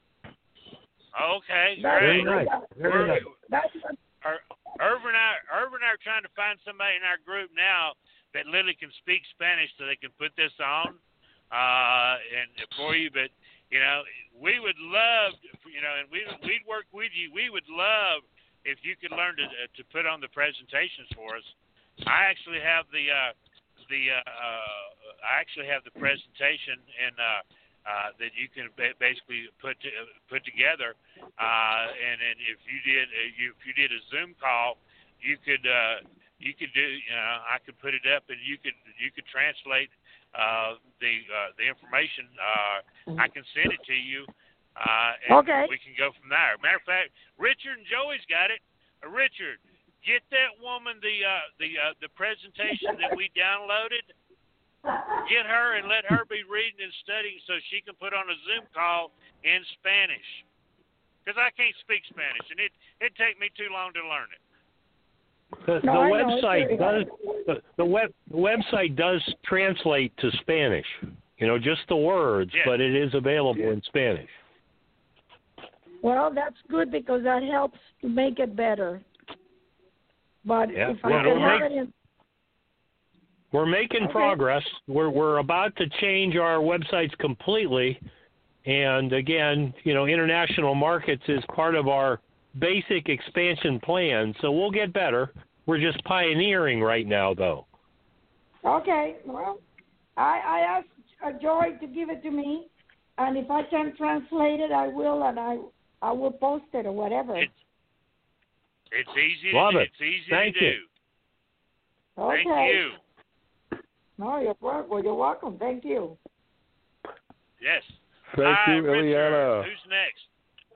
Okay, That's Very great. nice. Very We're- nice. That's what, Ir- Irvin and I, Irvin and I are trying to find somebody in our group now that literally can speak Spanish so they can put this on uh, and for you. But you know, we would love, you know, and we we'd work with you. We would love if you could learn to to put on the presentations for us. I actually have the uh, the uh, uh, I actually have the presentation and. Uh, Uh, that you can ba- basically put to, uh, put together, uh, and, and if you did uh, you, if you did a Zoom call, you could uh, you could do you know I could put it up and you could you could translate uh, the uh, the information. Uh, I can send it to you, uh, and Okay. we can go from there. Matter of fact, Richard and Joey's got it. Uh, Richard, get that woman the uh, the uh, the presentation that we downloaded. Get her and let her be reading and studying so she can put on a Zoom call in Spanish. Because I can't speak Spanish, and it it'd take me too long to learn it. The, No, the I know, it's website very does hard. the, the web the website does translate to Spanish. You know, just the words, Yeah. but it is available in Spanish. well, that's good because that helps to make it better. But Yeah, if I well, could we'll have make- it in We're making Okay. progress. We're we're about to change our websites completely, and again, you know, international markets is part of our basic expansion plan. So we'll get better. We're just pioneering right now, though. Okay, well, I, I asked uh, Joy to give it to me, and if I can translate it, I will, and I I will post it or whatever. It's it's easy. Love to, it. It's easy Thank to you. do. Okay. Thank you. No, you're wel- well, you're welcome. Thank you. Yes. Thank Hi, you, Richard. Ileana. Who's next?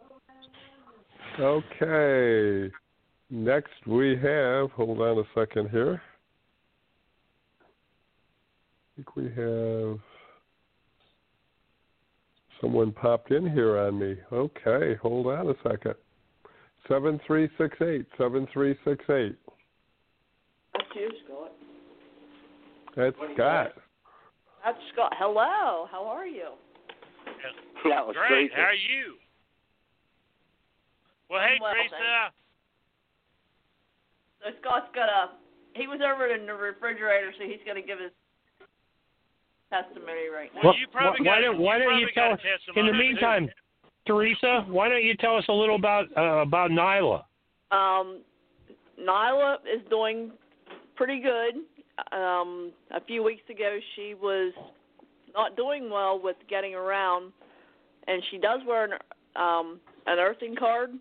Okay. Next we have, hold on a second here. I think we have someone popped in here on me. Okay, hold on a second. seven three six eight, seven three six eight. That's you, Scott. That's Scott. That's Scott. Hello. How are you? That was Great. great. How are you? Well, hey, Well, Teresa. So Scott's got a. He was over in the refrigerator, so he's going to give his testimony right now. Well, Well, you probably why got, don't Why you don't you probably tell got us? a In the testimony, meantime, too. Teresa, why don't you tell us a little about uh, about Nyla? Um, Nyla is doing pretty good. Um, a few weeks ago, she was not doing well with getting around, and she does wear an, um, an earthing card.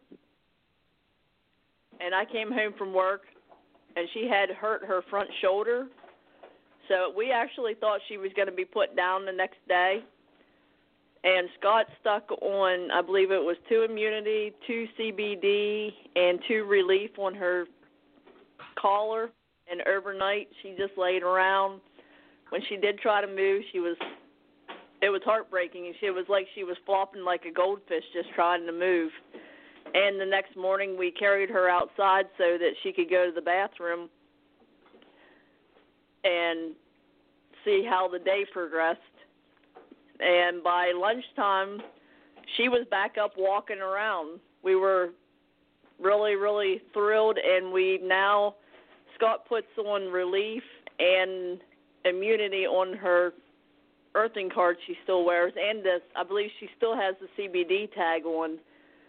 And I came home from work, and she had hurt her front shoulder. So we actually thought she was going to be put down the next day. And Scott stuck on, I believe it was two immunity, two C B D, and two relief on her collar. And overnight, she just laid around. When she did try to move, she was, it was heartbreaking. It was like she was flopping like a goldfish just trying to move. And the next morning, we carried her outside so that she could go to the bathroom and see how the day progressed. And by lunchtime, she was back up walking around. We were really, really thrilled, and we now, Scott puts on relief and immunity on her earthing card she still wears, and this, I believe she still has the C B D tag on.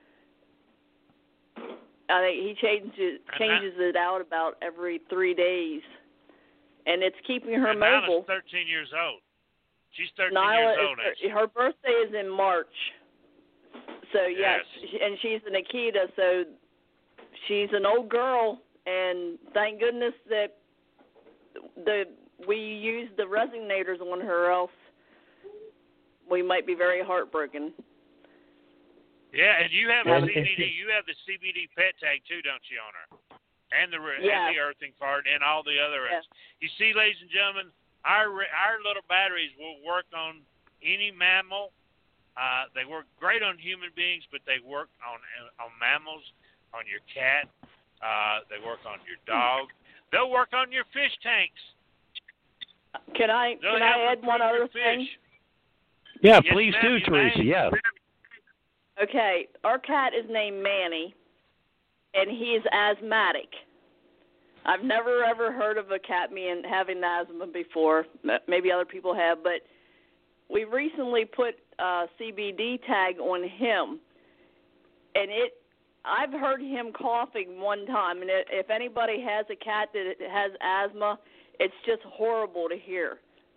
I think he changes changes it out about every three days, and it's keeping her and mobile. Nyla's thirteen years old. She's thirteen Nyla years old. is, her birthday is in March, so yes, Yes. and she's an Akita, so she's an old girl, and thank goodness that the we used the resonators on her, else we might be very heartbroken. Yeah, and you have And- the C B D. You have the C B D pet tag too, don't you, on her? And the Yeah. and the earthing card and all the other. Yeah. You see, ladies and gentlemen, our our little batteries will work on any mammal. Uh, they work great on human beings, but they work on on mammals, on your cat. Uh, they work on your dog. They'll work on your fish tanks. Can I They'll can I help add one improve your other thing? fish. Yeah, Yes, please ma'am, do, you Teresa. may. Yes. Okay, our cat is named Manny, and he is asthmatic. I've never ever heard of a cat being having asthma before. M- Maybe other people have, but we recently put a C B D tag on him, and it. I've heard him coughing one time, and it, if anybody has a cat that has asthma, it's just horrible to hear.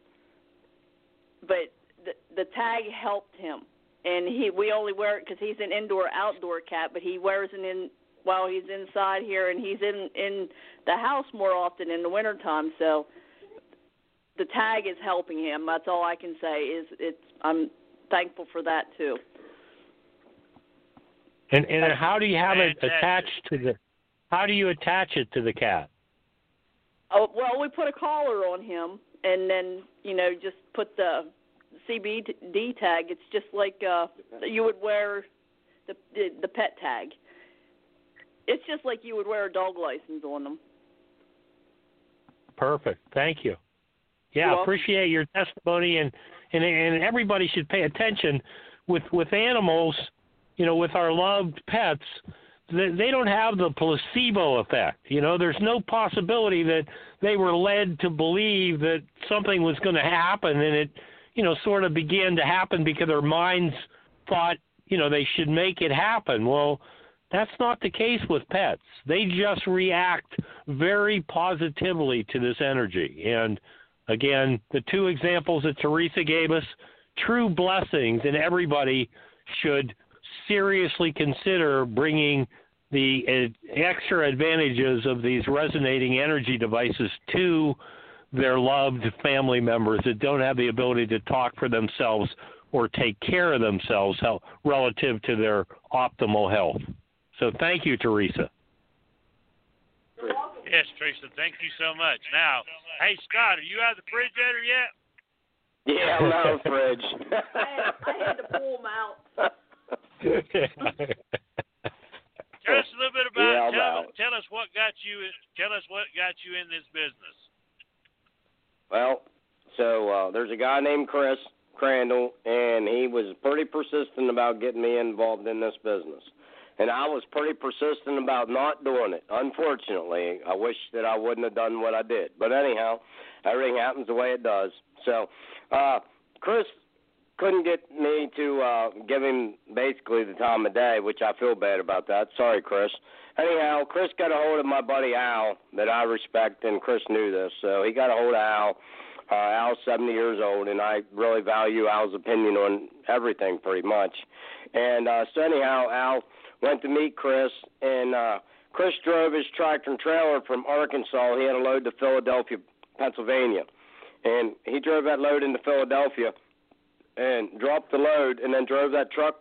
But the the tag helped him. And he, we only wear it because he's an indoor-outdoor cat, but he wears it in while he's inside here, and he's in, in the house more often in the wintertime. So the tag is helping him. That's all I can say. Is it's I'm thankful for that too. And and how do you have it Fantastic. attached to the? How do you attach it to the cat? Oh well, we put a collar on him, and then you know just put the C B D tag. It's just like uh, you would wear the, the the pet tag. It's just like you would wear a dog license on them. Perfect. Thank you. Yeah, You're welcome. appreciate your testimony, and, and and everybody should pay attention with with animals. You know, with our loved pets, they, they don't have the placebo effect. You know, there's no possibility that they were led to believe that something was going to happen, and it, you know, sort of began to happen because their minds thought, you know, they should make it happen. Well, that's not the case with pets. They just react very positively to this energy. And again, the two examples that Teresa gave us, true blessings, and everybody should seriously consider bringing the uh, extra advantages of these resonating energy devices to their loved family members that don't have the ability to talk for themselves or take care of themselves relative to their optimal health. So thank you, Teresa. Yes, Teresa, thank you so much. Now, hey, Scott, are you out of the refrigerator yet? Yeah, I'm out of the fridge. I had, I had to pull them out. Tell us a little bit about Yeah, I'm tell, out. tell us what got you tell us what got you in this business. Well, so uh, there's a guy named Chris Crandall, and he was pretty persistent about getting me involved in this business. And I was pretty persistent about not doing it. Unfortunately, I wish that I wouldn't have done what I did. But anyhow, everything happens the way it does. So, uh, Chris couldn't get me to uh, give him basically the time of day, which I feel bad about that. Sorry, Chris. Anyhow, Chris got a hold of my buddy Al that I respect, and Chris knew this. So he got a hold of Al. Uh, Al's seventy years old, and I really value Al's opinion on everything pretty much. And uh, so anyhow, Al went to meet Chris, and uh, Chris drove his tractor and trailer from Arkansas. He had a load to Philadelphia, Pennsylvania. And he drove that load into Philadelphia and dropped the load and then drove that truck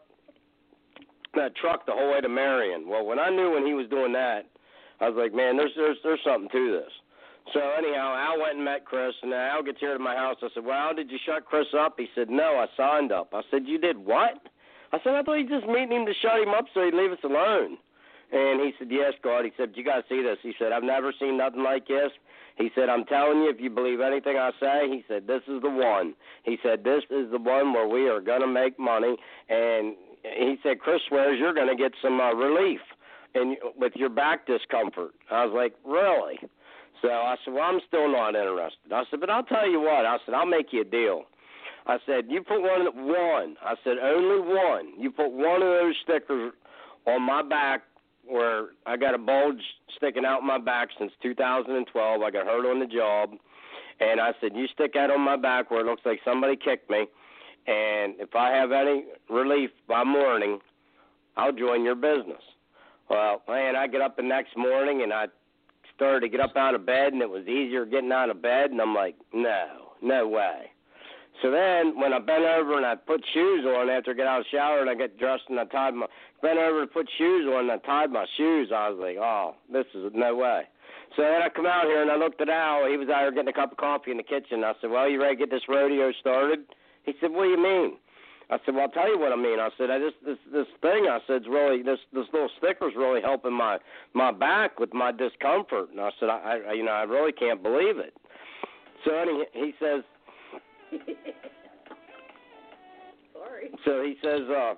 that truck the whole way to Marion. Well, when I knew when he was doing that, I was like, man, there's there's there's something to this. So anyhow, Al went and met Chris, and Al gets here to my house. I said, well, Al, did you shut Chris up? He said, no, I signed up. I said, you did what? I said, I thought you just meeting him to shut him up so he'd leave us alone. And he said, yes, God. He said, you got to see this. He said, I've never seen nothing like this. He said, I'm telling you, if you believe anything I say, he said, this is the one. He said, this is the one where we are going to make money. And he said, Chris swears you're going to get some uh, relief and with your back discomfort. I was like, really? So I said, well, I'm still not interested. I said, but I'll tell you what. I said, I'll make you a deal. I said, you put one, one. I said, only one. You put one of those stickers on my back where I got a bulge sticking out my back since two thousand twelve. I got hurt on the job. And I said, you stick that on my back where it looks like somebody kicked me. And if I have any relief by morning, I'll join your business. Well, man, I get up the next morning and I started to get up out of bed, and it was easier getting out of bed. And I'm like, no, no way. So then when I bent over and I put shoes on after I get out of the shower and I get dressed and I tied my, bent over to put shoes on and I tied my shoes, I was like, oh, this is no way. So then I come out here and I looked at Al. He was out here getting a cup of coffee in the kitchen. I said, well, you ready to get this rodeo started? He said, what do you mean? I said, well, I'll tell you what I mean. I said, I just, this this thing, I said, it's really, this this little sticker's really helping my, my back with my discomfort. And I said, I, I you know, I really can't believe it. So then he, he says, Sorry. So he says, uh,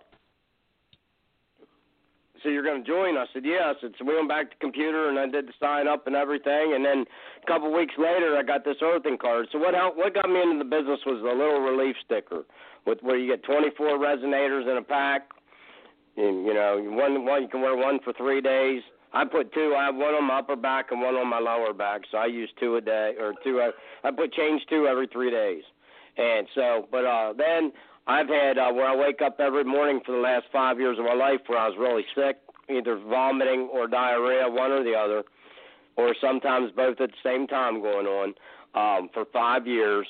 so you're going to join? I said, yeah. I said, so we went back to the computer, and I did the sign up and everything. And then a couple of weeks later, I got this earthing card. So what helped, what got me into the business was the little relief sticker, with where you get twenty-four resonators in a pack. And, you know, one, one you can wear one for three days. I put two. I have one on my upper back and one on my lower back. So I use two a day, or two. I, I put change two every three days. And so, but uh, then I've had uh, where I wake up every morning for the last five years of my life where I was really sick, either vomiting or diarrhea, one or the other, or sometimes both at the same time going on um, for five years.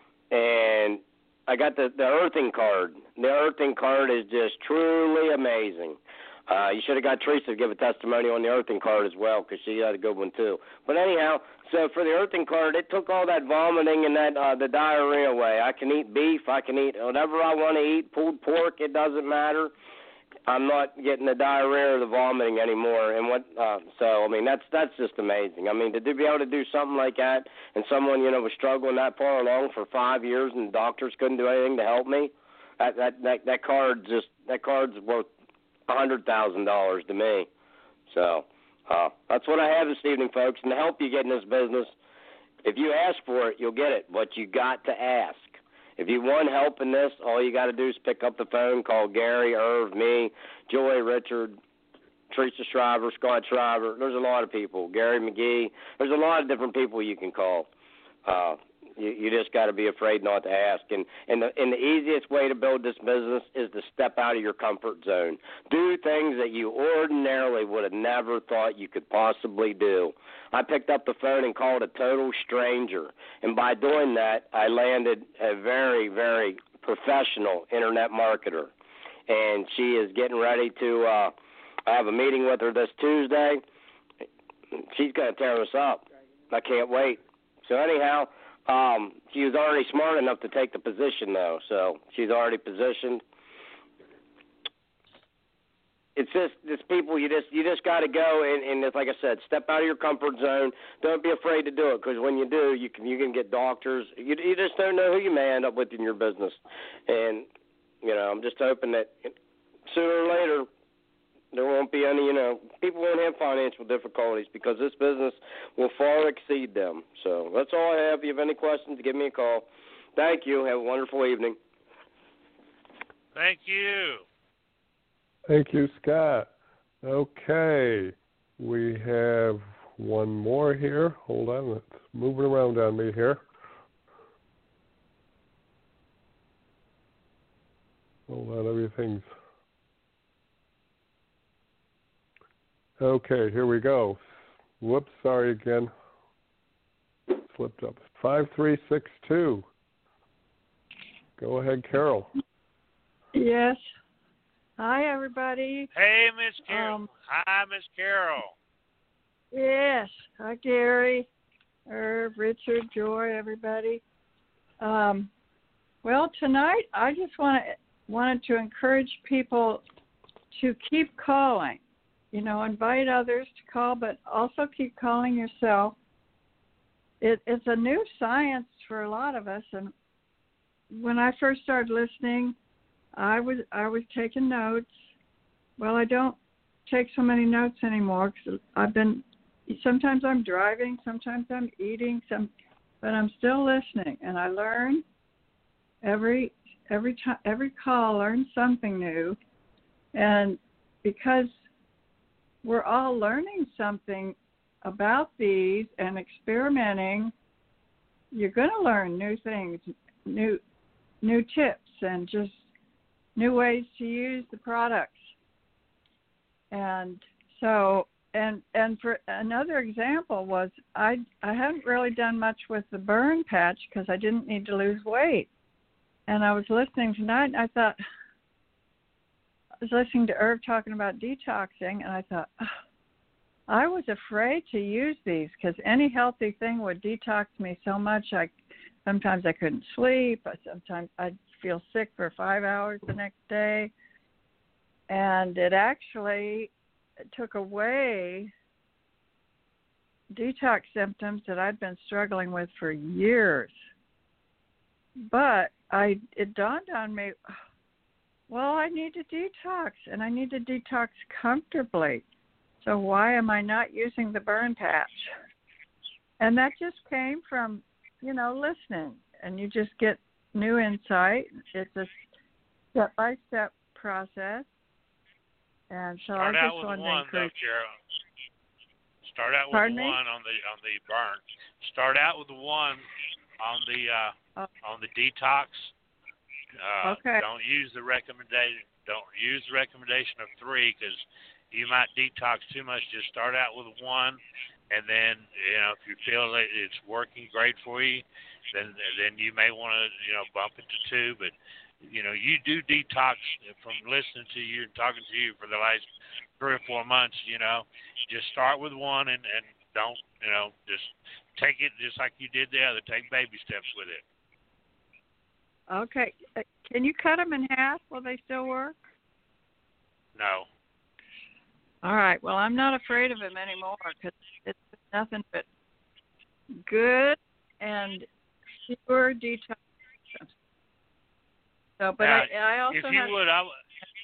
And I got the, the earthing card. The earthing card is just truly amazing. Uh, you should have got Teresa to give a testimony on the earthing card as well, because she had a good one too. But anyhow, so for the earthing card, it took all that vomiting and that uh, the diarrhea away. I can eat beef. I can eat whatever I want to eat. Pulled pork. It doesn't matter. I'm not getting the diarrhea or the vomiting anymore. And what? Uh, so I mean, that's that's just amazing. I mean, to do, be able to do something like that, and someone you know was struggling that far along for five years, and doctors couldn't do anything to help me. That that that, that card just that card's worth a hundred thousand dollars to me. So uh, that's what I have this evening, folks. And to help you get in this business, if you ask for it, you'll get it. But you got to ask. If you want help in this, all you got to do is pick up the phone, call Gary, Irv, me, Joy, Richard, Teresa Shriver, Scott Shriver. There's a lot of people. Gary McGee. There's a lot of different people you can call. Uh, You, you just got to be afraid not to ask. And, and, the, and the easiest way to build this business is to step out of your comfort zone. Do things that you ordinarily would have never thought you could possibly do. I picked up the phone and called a total stranger. And by doing that, I landed a very, very professional internet marketer. And she is getting ready to uh, I have a meeting with her this Tuesday. She's going to tear us up. I can't wait. So anyhow, Um, she was already smart enough to take the position, though, so she's already positioned. It's just, it's people. You just, you just got to go and, and it's like I said, step out of your comfort zone. Don't be afraid to do it, because when you do, you can, you can get doctors. You, you just don't know who you may end up with in your business, and you know, I'm just hoping that sooner or later, There won't be any, you know, people won't have financial difficulties because this business will far exceed them. So that's all I have. If you have any questions, give me a call. Thank you. Have a wonderful evening. Thank you. Thank you, Scott. Okay, we have one more here. Hold on, it's moving around on me here. Hold on, everything's... Okay, here we go. Whoops, sorry again. Slipped up. five three six two. Go ahead, Carol. Yes. Hi, everybody. Hey, Miss Carol. Um, Hi, Miss Carol. Yes. Hi, Gary, Irv, Richard, Joy, everybody. Um, well, tonight I just want to wanted to encourage people to keep calling. You know, invite others to call, but also keep calling yourself. It, it's a new science for a lot of us, and when I first started listening, I was I was taking notes. Well, I don't take so many notes anymore because I've been. Sometimes I'm driving, sometimes I'm eating, some, but I'm still listening, and I learn every every time every call. Learn something new, and because we're all learning something about these and experimenting, you're going to learn new things, new new tips, and just new ways to use the products. And so, and and for another example was I I hadn't really done much with the burn patch because I didn't need to lose weight. And I was listening tonight, and I thought, I was listening to Irv talking about detoxing, and I thought, oh, I was afraid to use these because any healthy thing would detox me so much. I sometimes I couldn't sleep. I, sometimes I'd feel sick for five hours the next day, and it actually took away detox symptoms that I'd been struggling with for years. But I it dawned on me, well, I need to detox, and I need to detox comfortably. So why am I not using the burn patch? And that just came from, you know, listening, and you just get new insight. It's a step-by-step process. And so Start I out just with wanted one, to encourage. though, Carol. Start out with Pardon the me? one on the on the burn. Start out with the one on the uh, oh. on the detox. Uh, Okay. Don't use the recommendation. Don't use the recommendation of three because you might detox too much. Just start out with one, and then you know if you feel that it's working great for you, then then you may want to you know bump it to two. But you know you do detox from listening to you and talking to you for the last three or four months. You know, just start with one and and don't you know just take it just like you did the other. Take baby steps with it. Okay. Uh, Can you cut them in half? Will they still work? No. All right. Well, I'm not afraid of them anymore because it's nothing but good and pure detox. So, but now, I, I also if you have, would, I w-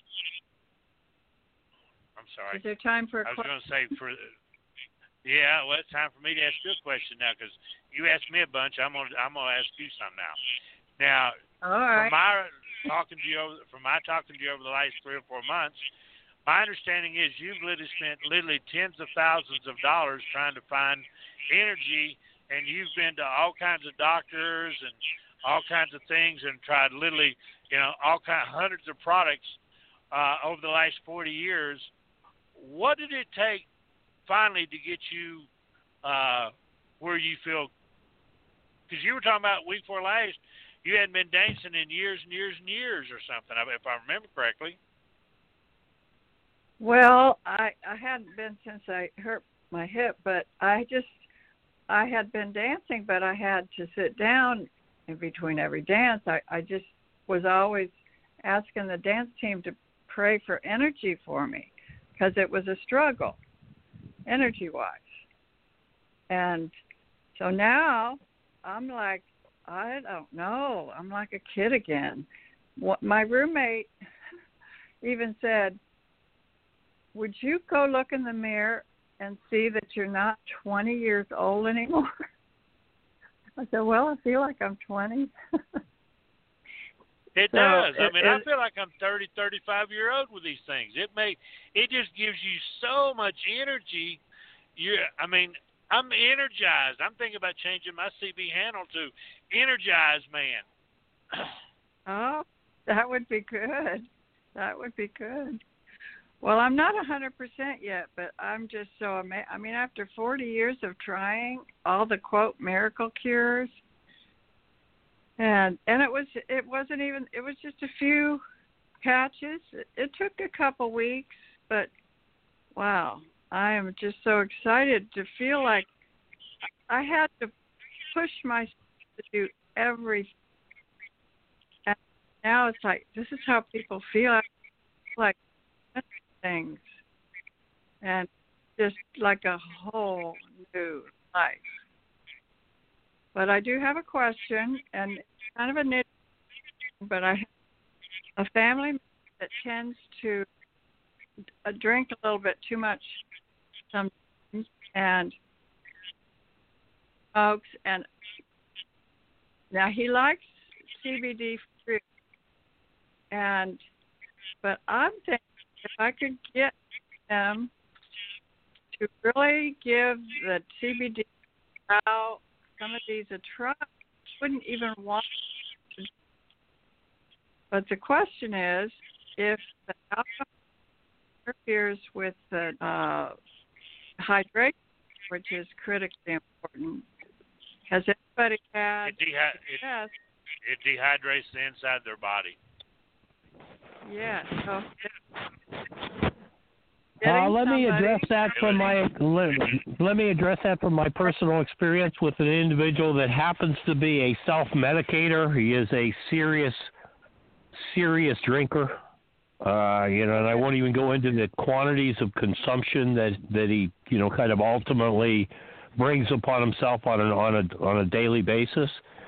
I'm sorry. Is there time for a I was question? going to say for. Yeah, well, it's time for me to ask you a question now because you asked me a bunch. I'm gonna I'm gonna ask you some now. Now, All right. from my talking to you over, from my talking to you over the last three or four months, my understanding is you've literally spent literally tens of thousands of dollars trying to find energy, and you've been to all kinds of doctors and all kinds of things and tried literally, you know, all kind hundreds of products uh, over the last forty years. What did it take finally to get you uh, where you feel? Because you were talking about week before last, you hadn't been dancing in years and years and years or something, if I remember correctly. Well, I I hadn't been since I hurt my hip, but I just I had been dancing, but I had to sit down in between every dance. I, I just was always asking the dance team to pray for energy for me because it was a struggle, energy-wise. And so now I'm like, I don't know. I'm like a kid again. What, my roommate even said, would you go look in the mirror and see that you're not twenty years old anymore? I said, well, I feel like I'm twenty. It so does. It, I mean, it, I feel like I'm thirty, thirty-five year old with these things. It may, it just gives you so much energy. You, I mean, I'm energized. I'm thinking about changing my C B handle to Energized Man. Oh, that would be good. That would be good. Well, I'm not one hundred percent yet, but I'm just so amazed. I mean, after forty years of trying all the, quote, miracle cures, and and it was it wasn't even, it was just a few patches. It, it took a couple weeks, but wow, I am just so excited to feel like I had to push myself to do everything. And now it's like, this is how people feel. I feel like things, and just like a whole new life. But I do have a question, and it's kind of a nit, but I have a family that tends to uh, drink a little bit too much sometimes, and smokes, and now he likes C B D free, and but I'm thinking if I could get them to really give the C B D out some of these a try, I wouldn't even want to. But the question is, if the alcohol interferes with the uh, hydration, which is critically important, has anybody had it, dehy- it, it dehydrates the inside of their body. Yes. So Uh, let me address that from my let, let me address that from my personal experience with an individual that happens to be a self-medicator. He is a serious, serious drinker. Uh, you know, and I won't even go into the quantities of consumption that, that he, you know, kind of ultimately brings upon himself on an on a on a daily basis.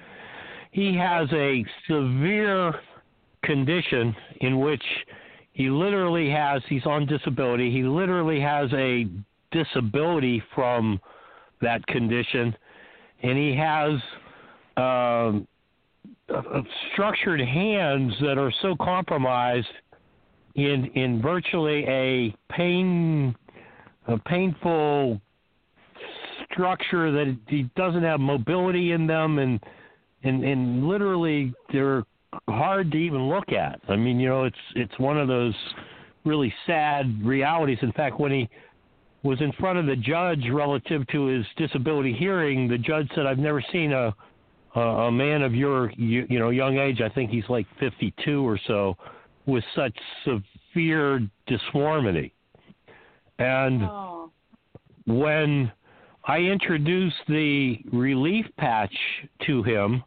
He has a severe condition in which he literally has, he's on disability, he literally has a disability from that condition, and he has um, uh, structured hands that are so compromised in in virtually a pain, a painful structure that he doesn't have mobility in them, and and, and literally they're hard to even look at. I mean, you know, it's it's one of those really sad realities. In fact, when he was in front of the judge relative to his disability hearing, the judge said, "I've never seen a a, a man of your you, you know young age. I think he's like fifty-two or so, with such severe dysformity." And oh. when I introduced the relief patch to him,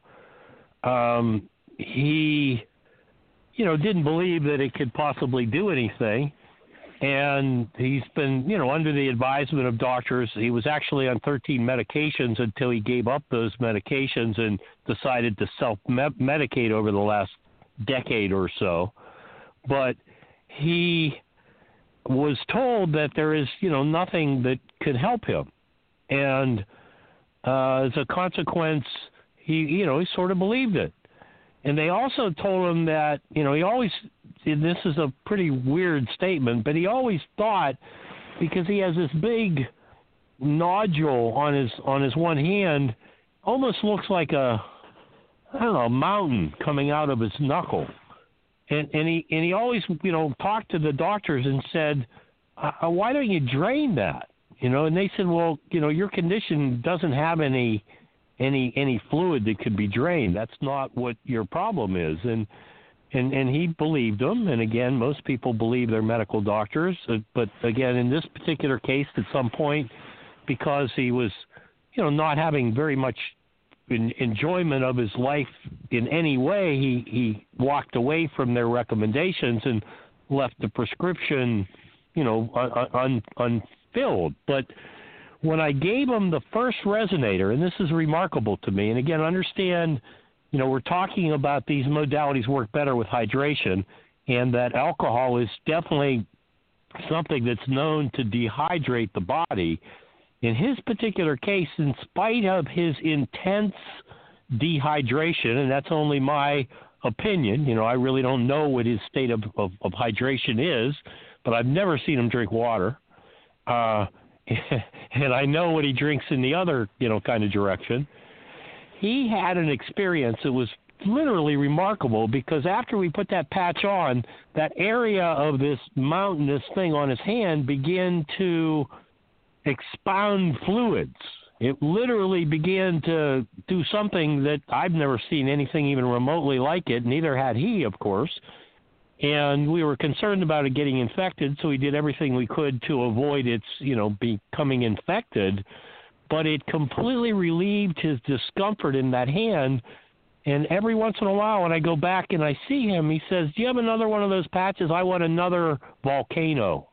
um, he, you know, didn't believe that it could possibly do anything. And he's been, you know, under the advisement of doctors. He was actually on thirteen medications until he gave up those medications and decided to self-medicate over the last decade or so. But he was told that there is, you know, nothing that could help him. And uh, as a consequence, he, you know, he sort of believed it. And they also told him that, you know, he always, and this is a pretty weird statement, but he always thought, because he has this big nodule on his on his one hand, almost looks like a, I don't know, a mountain coming out of his knuckle. And and he and he always, you know, talked to the doctors and said, uh, why don't you drain that? You know, and they said, well, you know, your condition doesn't have any any any fluid that could be drained. That's not what your problem is. And and and he believed them. And again, most people believe their medical doctors. But again, in this particular case, at some point, because he was, you know, not having very much in, enjoyment of his life in any way, he he walked away from their recommendations and left the prescription, you know, un, un, unfilled. But when I gave him the first resonator, and this is remarkable to me, and again, understand, you know, we're talking about these modalities work better with hydration, and that alcohol is definitely something that's known to dehydrate the body. In his particular case, in spite of his intense dehydration, and that's only my opinion, you know, I really don't know what his state of, of, of hydration is, but I've never seen him drink water. Uh, and I know what he drinks in the other, you know, kind of direction. He had an experience that was literally remarkable, because after we put that patch on, that area of this mountainous thing on his hand began to expound fluids. It literally began to do something that I've never seen anything even remotely like it. Neither had he, of course. And we were concerned about it getting infected, so we did everything we could to avoid its, you know, becoming infected. But it completely relieved his discomfort in that hand. And every once in a while, when I go back and I see him, he says, "Do you have another one of those patches? I want another volcano."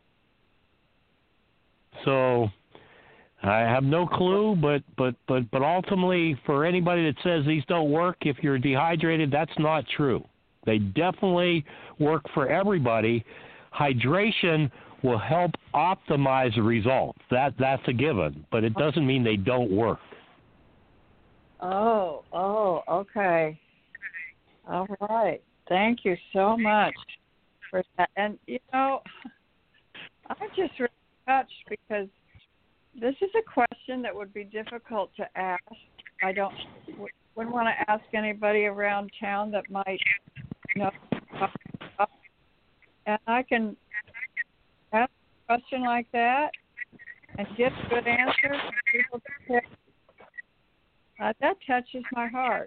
So I have no clue, but, but, but, but ultimately, for anybody that says these don't work, if you're dehydrated, that's not true. They definitely work for everybody. Hydration will help optimize the results. That, that's a given, but it doesn't mean they don't work. Oh, oh, okay. All right. Thank you so much for that. And, you know, I'm just really touched because this is a question that would be difficult to ask. I don't wouldn't want to ask anybody around town that might, you know, and I can ask a question like that and get a good answer. People can pick. Uh, that touches my heart.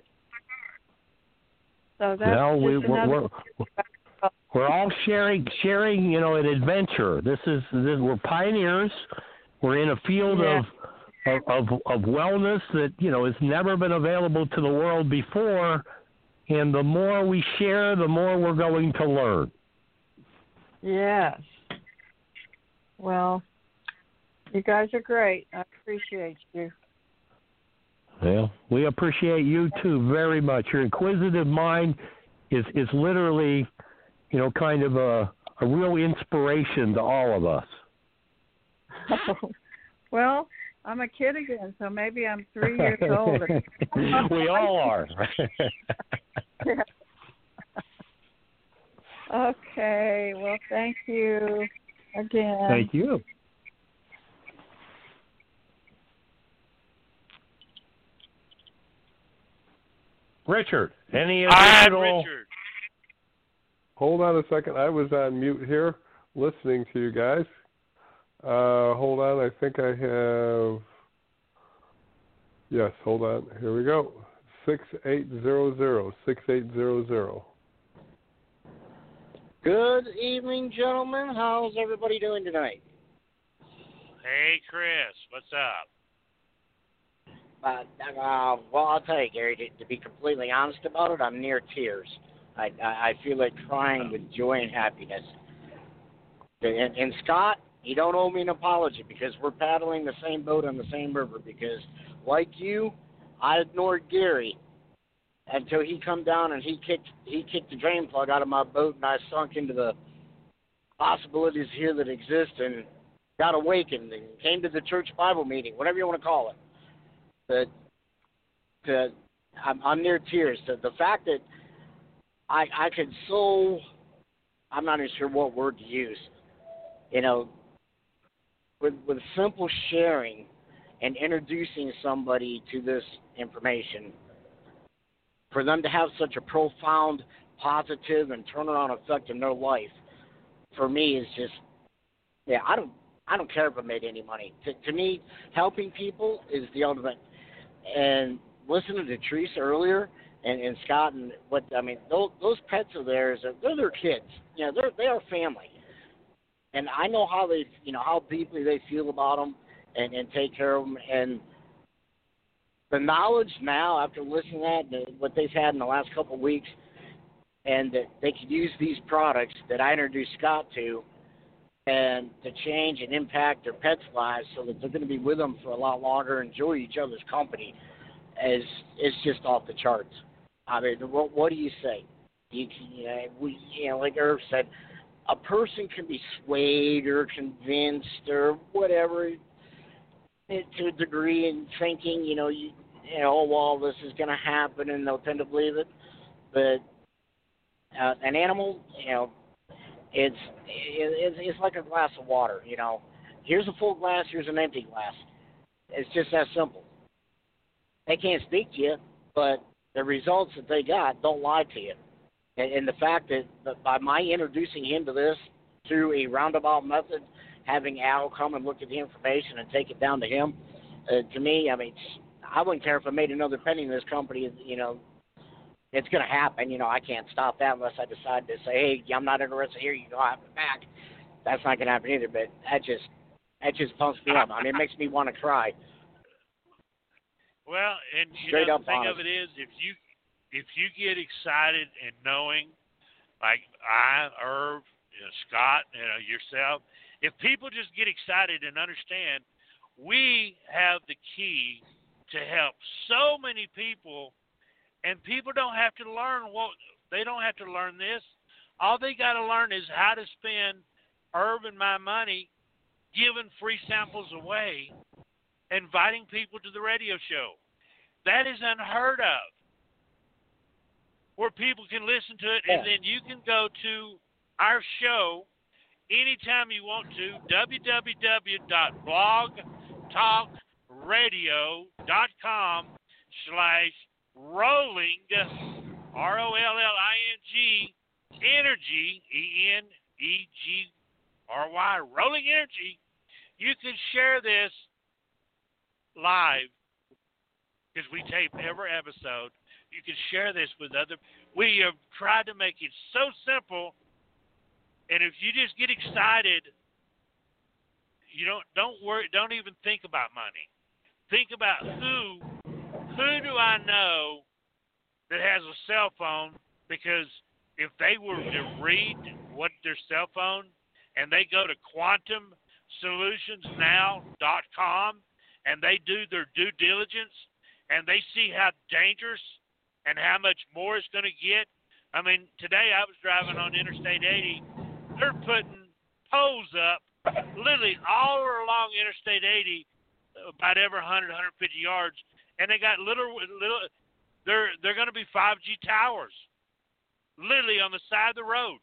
So that's well, we, just we're, another. We're, we're all sharing, sharing, you know, an adventure. This is this, we're pioneers. We're in a field yeah. of, of of wellness that, you know, has never been available to the world before. And the more we share, the more we're going to learn. Yes. Well, you guys are great. I appreciate you. Well, we appreciate you too very much. Your inquisitive mind is, is literally, you know, kind of a, a real inspiration to all of us. Well, I'm a kid again, so maybe I'm three years older. We all are. Yeah. Okay. Well, thank you again. Thank you. Richard, any additional? Richard. Hold on a second. I was on mute here listening to you guys. Uh, hold on. I think I have. Yes, hold on. Here we go. six eight zero zero. six eight zero zero. Good evening, gentlemen. How's everybody doing tonight? Hey, Chris. What's up? Uh, uh, well, I'll tell you, Gary, to, to be completely honest about it, I'm near tears. I, I, I feel like crying with joy and happiness. And, and Scott, you don't owe me an apology because we're paddling the same boat on the same river because, like you, I ignored Gary until he come down and he kicked he kicked the drain plug out of my boat, and I sunk into the possibilities here that exist and got awakened and came to the church Bible meeting, whatever you want to call it. But the, I'm, I'm near tears. The, the fact that I I could so, I'm not even sure what word to use, you know, with with simple sharing and introducing somebody to this information, for them to have such a profound, positive, and turnaround effect in their life, for me is just, yeah, I don't, I don't care if I made any money. To, to me, helping people is the ultimate. And listening to Teresa earlier and, and Scott and what I mean, those, those pets of theirs, are, they're their kids. You know, they're they are family. And I know how they, you know, how deeply they feel about them and, and take care of them. And the knowledge now, after listening to that, what they've had in the last couple of weeks, and that they could use these products that I introduced Scott to, and to change and impact their pets' lives so that they're going to be with them for a lot longer, enjoy each other's company, is is just off the charts. I mean, what, what do you say? You, you, know, we, you know, like Irv said, a person can be swayed or convinced or whatever to a degree in thinking, you know, you, you know, oh, well, this is going to happen, and they'll tend to believe it. But uh, an animal, you know, it's, it's it's like a glass of water, you know. Here's a full glass, here's an empty glass. It's just that simple. They can't speak to you, but the results that they got don't lie to you. And, and the fact that, that by my introducing him to this through a roundabout method, having Al come and look at the information and take it down to him, uh, to me, I mean, I wouldn't care if I made another penny in this company. You know, it's going to happen. You know, I can't stop that unless I decide to say, hey, I'm not interested here. You go have it back. That's not going to happen either. But that just that just pumps me up. I mean, it makes me want to cry. Well, and you Straight know, up the thing honest. of it is, if you if you get excited and knowing, like I, Irv, you know, Scott, you know, yourself, if people just get excited and understand, we have the key to help so many people, and people don't have to learn what they don't have to learn this. All they got to learn is how to spend Irv and my money, giving free samples away, inviting people to the radio show. That is unheard of. Where people can listen to it, Yeah. and then you can go to our show anytime you want to, w w w dot blog talk radio dot com slash rolling, R O L L I N G, energy, E N E G R Y, rolling energy. You can share this live because we tape every episode. You can share this with other. We have tried to make it so simple. And if you just get excited, you don't don't worry. Don't even think about money. Think about who who do I know that has a cell phone? Because if they were to read what their cell phone and they go to quantum solutions now dot com and they do their due diligence and they see how dangerous and how much more it's going to get. I mean, today I was driving on Interstate eighty. They're putting poles up literally all along Interstate eighty, about every one hundred, one hundred fifty yards, and they got little, little. They're they're going to be five G towers, literally on the side of the road.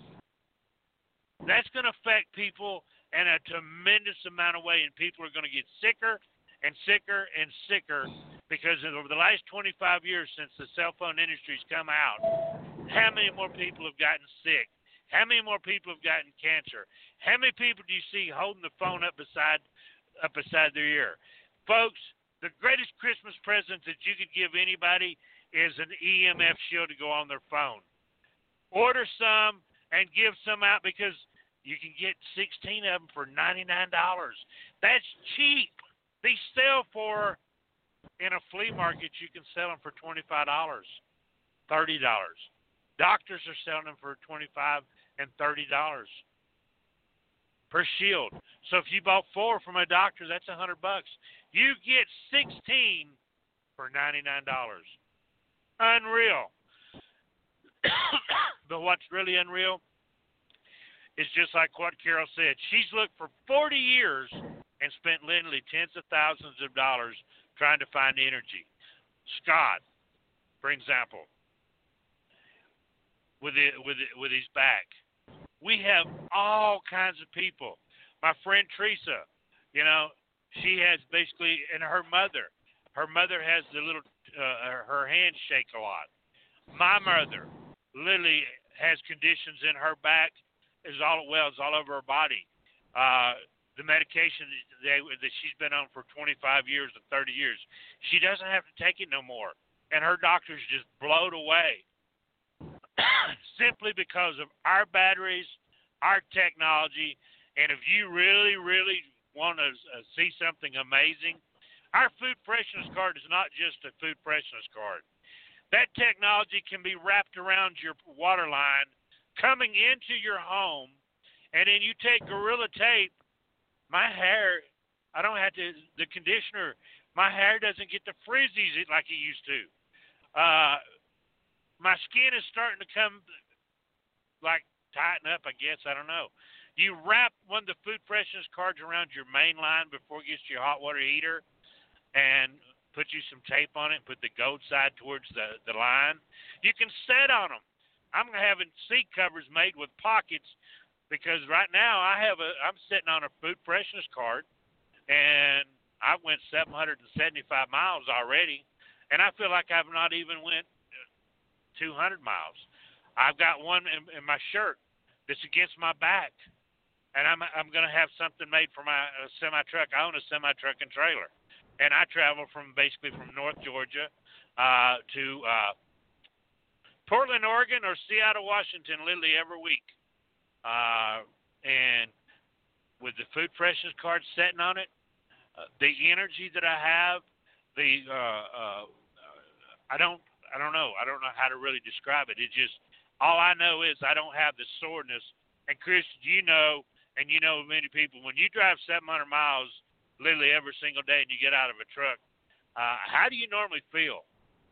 That's going to affect people in a tremendous amount of way, and people are going to get sicker and sicker and sicker because over the last twenty-five years since the cell phone industry's come out, how many more people have gotten sick? How many more people have gotten cancer? How many people do you see holding the phone up beside up beside their ear? Folks, the greatest Christmas present that you could give anybody is an E M F shield to go on their phone. Order some and give some out because you can get sixteen of them for ninety-nine dollars. That's cheap. They sell for, in a flea market, you can sell them for twenty-five dollars, thirty dollars. Doctors are selling them for twenty-five dollars and thirty dollars per shield. So if you bought four from a doctor, that's a hundred bucks. You get sixteen for ninety-nine dollars. Unreal. But what's really unreal is just like what Carol said. She's looked for forty years and spent literally tens of thousands of dollars trying to find energy. Scott, for example, with it, with it, with his back. We have all kinds of people. My friend Teresa, you know, she has basically, and her mother, her mother has the little, uh, her hands shake a lot. My mother literally has conditions in her back, as all well as all over her body. Uh, the medication that, they, that she's been on for twenty-five years and thirty years, she doesn't have to take it no more, and her doctor's just blown away. Simply because of our batteries, our technology, and if you really, really want to uh, see something amazing, our food freshness card is not just a food freshness card. That technology can be wrapped around your water line, coming into your home, and then you take Gorilla Tape. My hair, I don't have to, the conditioner, my hair doesn't get the frizzies like it used to. Uh, My skin is starting to come like tighten up, I guess. I don't know. You wrap one of the food freshness cards around your main line before it gets to your hot water heater and put you some tape on it, put the gold side towards the, the line. You can set on them. I'm having seat covers made with pockets because right now I have a, I'm sitting on a food freshness card, and I went seven hundred seventy-five miles already, and I feel like I've not even went two hundred miles. I've got one in, in my shirt that's against my back, and I'm I'm going to have something made for my uh, semi truck. I own a semi truck and trailer, and I travel from basically from North Georgia uh, to uh, Portland, Oregon, or Seattle, Washington, literally every week. Uh, and with the food freshness card sitting on it, uh, the energy that I have, the uh, uh, I don't I don't know I don't know how to really describe it. It just all I know is I don't have the soreness. And Chris, you know, and you know many people, when you drive seven hundred miles literally every single day and you get out of a truck, uh, how do you normally feel?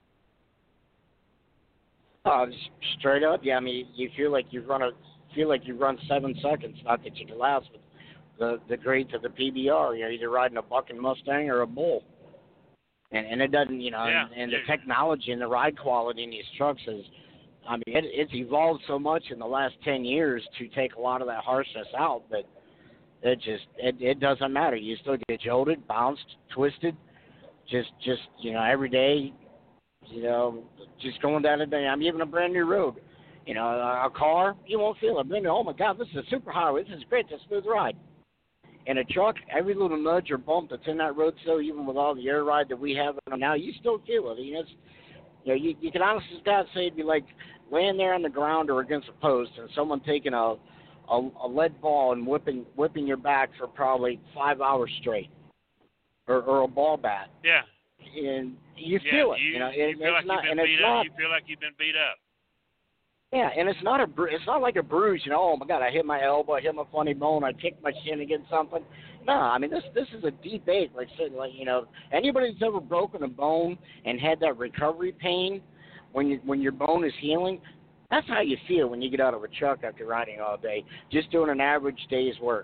Uh, straight up, yeah. I mean, you feel like you run a feel like you run seven seconds. Not that you can last, but the the grades of the P B R, you're either riding a bucking Mustang or a bull, and and it doesn't, you know, yeah. and, and the technology and the ride quality in these trucks is, I mean, it, it's evolved so much in the last ten years to take a lot of that harshness out, but it just it it doesn't matter. You still get jolted, bounced, twisted, just just you know every day. You know, just going down the day. I'm even a brand new road. You know, a, a car, you won't feel it. Then, oh my God, this is a super highway. This is great. It's a smooth ride. In a truck, every little nudge or bump that's in that road, so even with all the air ride that we have now, you still feel it. You know, it's, you know, you, you can honestly say it'd be like laying there on the ground or against a post, and someone taking a a, a lead ball and whipping whipping your back for probably five hours straight, or, or a ball bat. Yeah. And you yeah, feel it. You, You know, you it, feel like it's not, you've and been it's beat up. not. You feel like you've been beat up. Yeah, and it's not a bru- it's not like a bruise. You know, oh my God, I hit my elbow, I hit my funny bone, I kicked my shin against something. No, I mean this this is a deep ache. Like said, like you know, anybody that's ever broken a bone and had that recovery pain when you when your bone is healing, that's how you feel when you get out of a truck after riding all day, just doing an average day's work,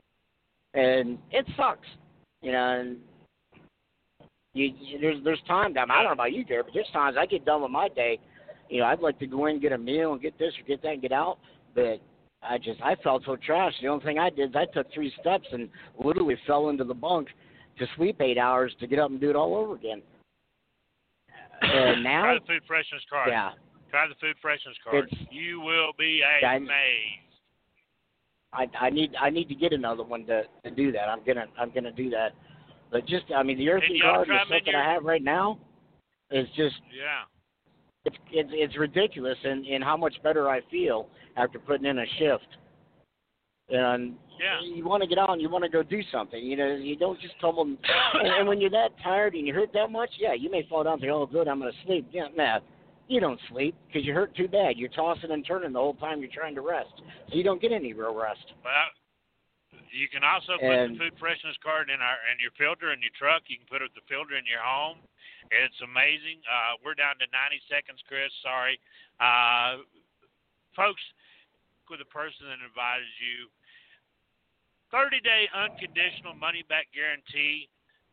and it sucks. You know. And, You, you, there's there's times, I, mean, I don't know about you, Gary, but there's times I get done with my day, you know, I'd like to go in and get a meal and get this or get that and get out, but I just, I felt so trashed. The only thing I did is I took three steps and literally fell into the bunk to sleep eight hours to get up and do it all over again. And now, try the food freshness card. Yeah. Try the food freshness card. It's, you will be amazed. I, I need I need to get another one to, to do that. I'm gonna I'm gonna do that. But just, I mean, the earthing card, the stuff that I have right now, is just, yeah, it's it's, it's ridiculous in, in how much better I feel after putting in a shift. And yeah. you want to get out and you want to go do something. You know, you don't just tumble. And, and when you're that tired and you hurt that much, yeah, you may fall down and say, oh, good, I'm going to sleep. Yeah, nah, you don't sleep because you hurt too bad. You're tossing and turning the whole time you're trying to rest. So you don't get any real rest. Well, you can also put and, the food freshness card in our in your filter in your truck. You can put it the filter in your home. It's amazing. Uh, we're down to ninety seconds, Chris. Sorry, uh, folks. With the person that invited you, thirty day unconditional money back guarantee.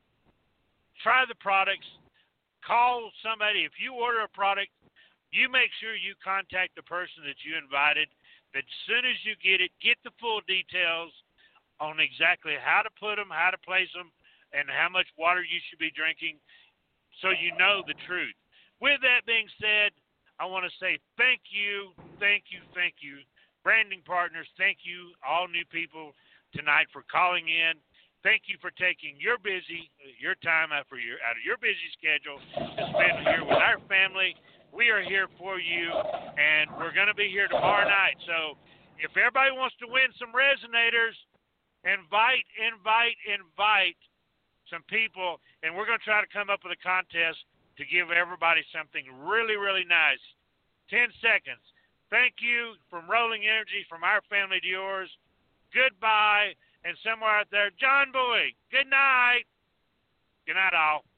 Try the products. Call somebody if you order a product. You make sure you contact the person that you invited. But as soon as you get it, get the full details on exactly how to put them, how to place them, and how much water you should be drinking so you know the truth. With that being said, I want to say thank you, thank you, thank you. Branding partners, thank you, all new people tonight for calling in. Thank you for taking your busy, your time out, for your, out of your busy schedule to spend here with our family. We are here for you, and we're going to be here tomorrow night. So if everybody wants to win some resonators, invite, invite, invite some people, and we're going to try to come up with a contest to give everybody something really, really nice. Ten seconds. Thank you from Rolling Energy, from our family to yours. Goodbye, and somewhere out there, John Boy, good night. Good night, all.